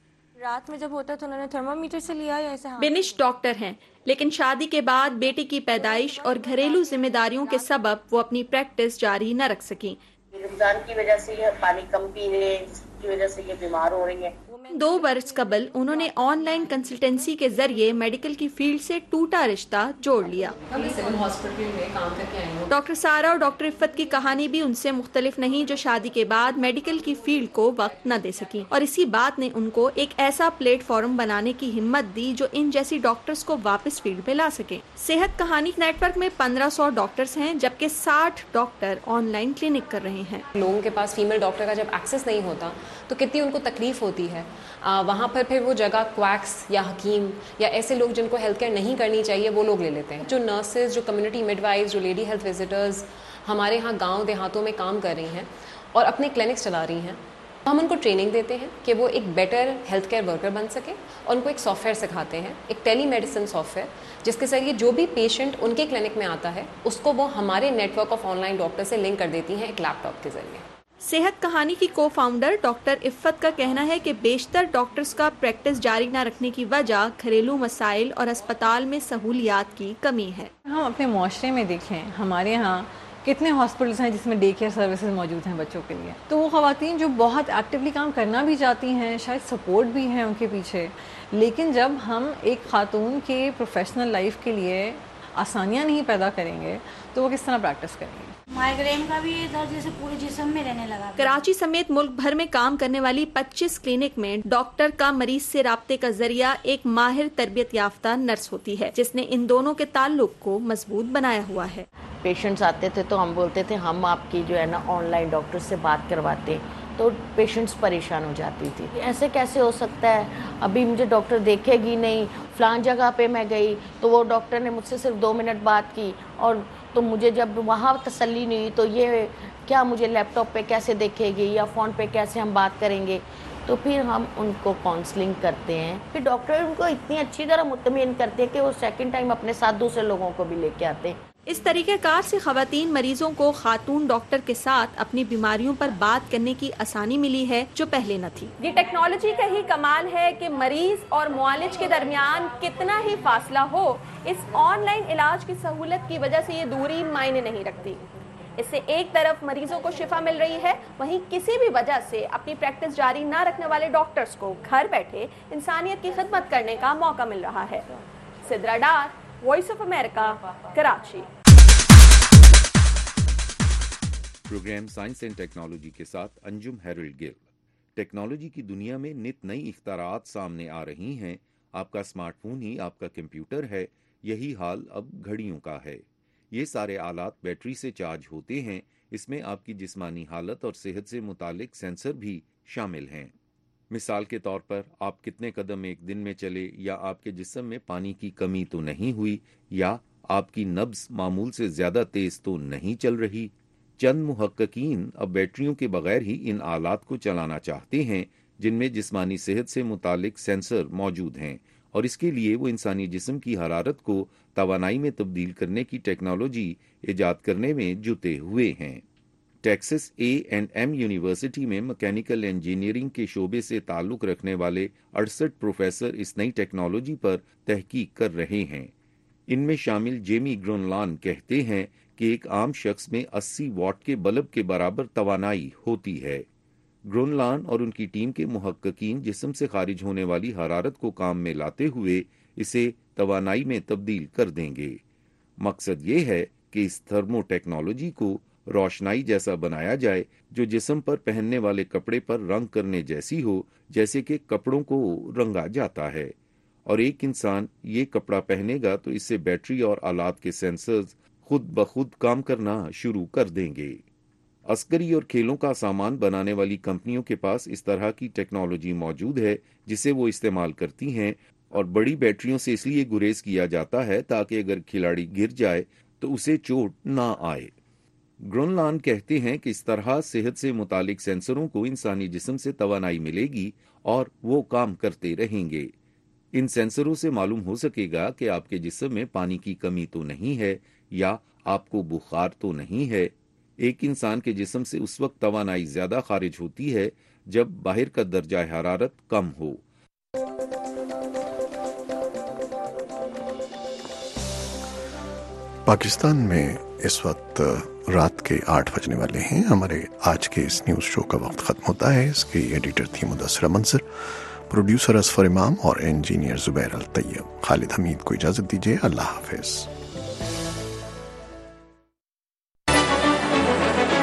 रात में जब होता तो उन्होंने थर्मामीटर से लिया या ऐसे? बिनिश डॉक्टर हैं, लेकिन शादी के बाद बेटे की पैदाइश और घरेलू जिम्मेदारियों के सबब वो अपनी प्रैक्टिस जारी न रख सकी। रमजान की वजह से ये पानी कम पी रहे हैं, जिसकी वजह से ये बीमार हो रही है। 2 वर्ष कबल उन्होंने ऑनलाइन कंसल्टेंसी के जरिए मेडिकल की फील्ड से टूटा रिश्ता जोड़ लिया। सिविल हॉस्पिटल में काम करके आई हूं। डॉक्टर सारा और डॉक्टर इफ़त की कहानी भी उनसे मुख्तलिफ नहीं, जो शादी के बाद मेडिकल की फील्ड को वक्त न दे सकी, और इसी बात ने उनको एक ऐसा प्लेटफॉर्म बनाने की हिम्मत दी जो इन जैसी डॉक्टर्स को वापस फील्ड में ला सके। सेहत कहानी नेटवर्क में 1500 डॉक्टर्स हैं, जबकि 60 डॉक्टर ऑनलाइन क्लिनिक कर रहे हैं। लोगों के पास फीमेल डॉक्टर का जब एक्सेस नहीं होता तो कितनी उनको तकलीफ होती है। वहाँ पर फिर वो जगह क्वैक्स या हकीम या ऐसे लोग जिनको हेल्थ केयर नहीं करनी चाहिए वो लोग ले लेते हैं। जो नर्सेज, जो कम्युनिटी मिडवाइफ्स, जो लेडी हेल्थ विजिटर्स हमारे यहाँ गांव देहातों में काम कर रही हैं और अपने क्लिनिक्स चला रही हैं, हम उनको ट्रेनिंग देते हैं कि वो एक बेटर हेल्थ केयर वर्कर बन सके, और उनको एक सॉफ्टवेयर सिखाते हैं, एक टेली मेडिसिन सॉफ्टवेयर, जिसके जरिए जो भी पेशेंट उनके क्लिनिक में आता है उसको वो हमारे नेटवर्क ऑफ ऑनलाइन डॉक्टर से लिंक कर देती हैं एक लैपटॉप के जरिए। सेहत कहानी की को फाउंडर डॉक्टर इफ़त का कहना है कि बेशतर डॉक्टर्स का प्रैक्टिस जारी न रखने की वजह घरेलू मसाइल और अस्पताल में सहूलियात की कमी है। हम अपने मुआशरे में देखें, हमारे यहाँ कितने हॉस्पिटल्स हैं जिसमें डे केयर सर्विसेज मौजूद हैं बच्चों के लिए। तो वो ख़वातीन जो बहुत एक्टिवली काम करना भी चाहती हैं, शायद सपोर्ट भी है उनके पीछे, लेकिन जब हम एक खातून के प्रोफेशनल लाइफ के लिए आसानियाँ नहीं पैदा करेंगे तो वो किस तरह प्रैक्टिस करेंगे। माइग्रेन का भी ये दर्द जैसे पूरे जिस्म में रहने लगा। कराची समेत मुल्क भर में काम करने वाली 25 क्लिनिक में डॉक्टर का मरीज से राब्ते का जरिया एक माहिर तरबियत याफ्ता नर्स होती है, जिसने इन दोनों के ताल्लुक को मजबूत बनाया हुआ है। पेशेंट्स आते थे तो हम बोलते थे हम आपकी जो है ना ऑनलाइन डॉक्टर से बात करवाते, तो पेशेंट्स परेशान हो जाती थी, ऐसे कैसे हो सकता है, अभी मुझे डॉक्टर देखेगी नहीं, फलान जगह पे मैं गई तो वो डॉक्टर ने मुझसे सिर्फ 2 मिनट बात की, और तो मुझे जब वहाँ तसल्ली नहीं हुई तो ये क्या मुझे लैपटॉप पे कैसे देखेगी या फ़ोन पे कैसे हम बात करेंगे। तो फिर हम उनको काउंसलिंग करते हैं, फिर डॉक्टर उनको इतनी अच्छी तरह मुतमईन करते हैं कि वो सेकंड टाइम अपने साथ दूसरे लोगों को भी लेके आते हैं। इस तरीक़ेकार से ख़वातीन मरीजों को खातून डॉक्टर के साथ अपनी बीमारियों पर बात करने की आसानी मिली है जो पहले न थी। ये टेक्नोलॉजी का ही कमाल है कि मरीज और मुआलिज के दरमियान कितना ही फासला हो, इस ऑनलाइन इलाज की सहूलत की वजह से ये दूरी मायने नहीं रखती। इससे एक तरफ मरीजों को शिफा मिल रही है, वहीं किसी भी वजह से अपनी प्रैक्टिस जारी न रखने वाले डॉक्टर्स को घर बैठे इंसानियत की खिदमत करने का मौका मिल रहा है। Sidra Dar, voice of America, Karachi. Programme science and technology के साथ अंजुम हैरल्ड गिल। टेक्नोलॉजी की दुनिया में नित नई इख्तिराआत सामने आ रही हैं। आपका स्मार्टफोन ही आपका कंप्यूटर है, यही हाल अब घड़ियों का है। ये सारे आलात बैटरी से चार्ज होते हैं। इसमें आपकी जिस्मानी हालत और सेहत से मुतालिक सेंसर भी शामिल हैं। मिसाल के तौर पर आप कितने कदम एक दिन में चले, या आपके जिस्म में पानी की कमी तो नहीं हुई, या आपकी नब्ज मामूल से ज़्यादा तेज़ तो नहीं चल रही। चंद मुहक्किकीन अब बैटरियों के बगैर ही इन आलात को चलाना चाहते हैं जिनमें जिस्मानी सेहत से मुतालिक सेंसर मौजूद हैं, और इसके लिए वो इंसानी जिस्म की हरारत को तवानाई में तब्दील करने की टेक्नोलॉजी ईजाद करने में जुटे हुए हैं। टेक्सास A&M यूनिवर्सिटी में मैकेनिकल इंजीनियरिंग के शोबे से ताल्लुक़ रखने वाले 68 प्रोफेसर इस नई टेक्नोलॉजी पर तहकीक कर रहे हैं। इनमें शामिल जेमी ग्रोनलान कहते हैं कि एक आम शख्स में 80 वाट के बल्ब के बराबर तवानाई होती है। ग्रोनलान और उनकी टीम के मुहक्किकीन जिस्म से खारिज होने वाली हरारत को काम में लाते हुए इसे तवानाई में तब्दील कर देंगे। मकसद ये है कि इस थर्मो टेक्नोलॉजी को रोशनाई जैसा बनाया जाए जो जिस्म पर पहनने वाले कपड़े पर रंग करने जैसी हो, जैसे कि कपड़ों को रंगा जाता है। और एक इंसान ये कपड़ा पहनेगा तो इससे बैटरी और आलात के सेंसर्स खुद ब खुद काम करना शुरू कर देंगे। अस्करी और खेलों का सामान बनाने वाली कंपनियों के पास इस तरह की टेक्नोलॉजी मौजूद है जिसे वो इस्तेमाल करती हैं, और बड़ी बैटरियों से इसलिए गुरेज किया जाता है ताकि अगर खिलाड़ी गिर जाए तो उसे चोट ना आए। ग्रोनलान कहते हैं कि इस तरह सेहत से मुतालिक सेंसरों को इंसानी जिस्म से तवानाई मिलेगी और वो काम करते रहेंगे। इन सेंसरों से मालूम हो सकेगा कि आपके जिस्म में पानी की कमी तो नहीं है या आपको बुखार तो नहीं है। एक इंसान के जिस्म से उस वक्त तवानाई ज्यादा खारिज होती है जब बाहर का दर्जा हरारत कम हो। पाकिस्तान में इस वक्त रात के 8 बजने वाले हैं। हमारे आज के इस न्यूज़ शो का वक्त ख़त्म होता है। इसके एडिटर थी मुदस्सिरा मंसर, प्रोड्यूसर असफर इमाम और इंजीनियर जुबैर अल तैयब। खालिद हमीद को इजाज़त दीजिए। अल्लाह हाफिज़।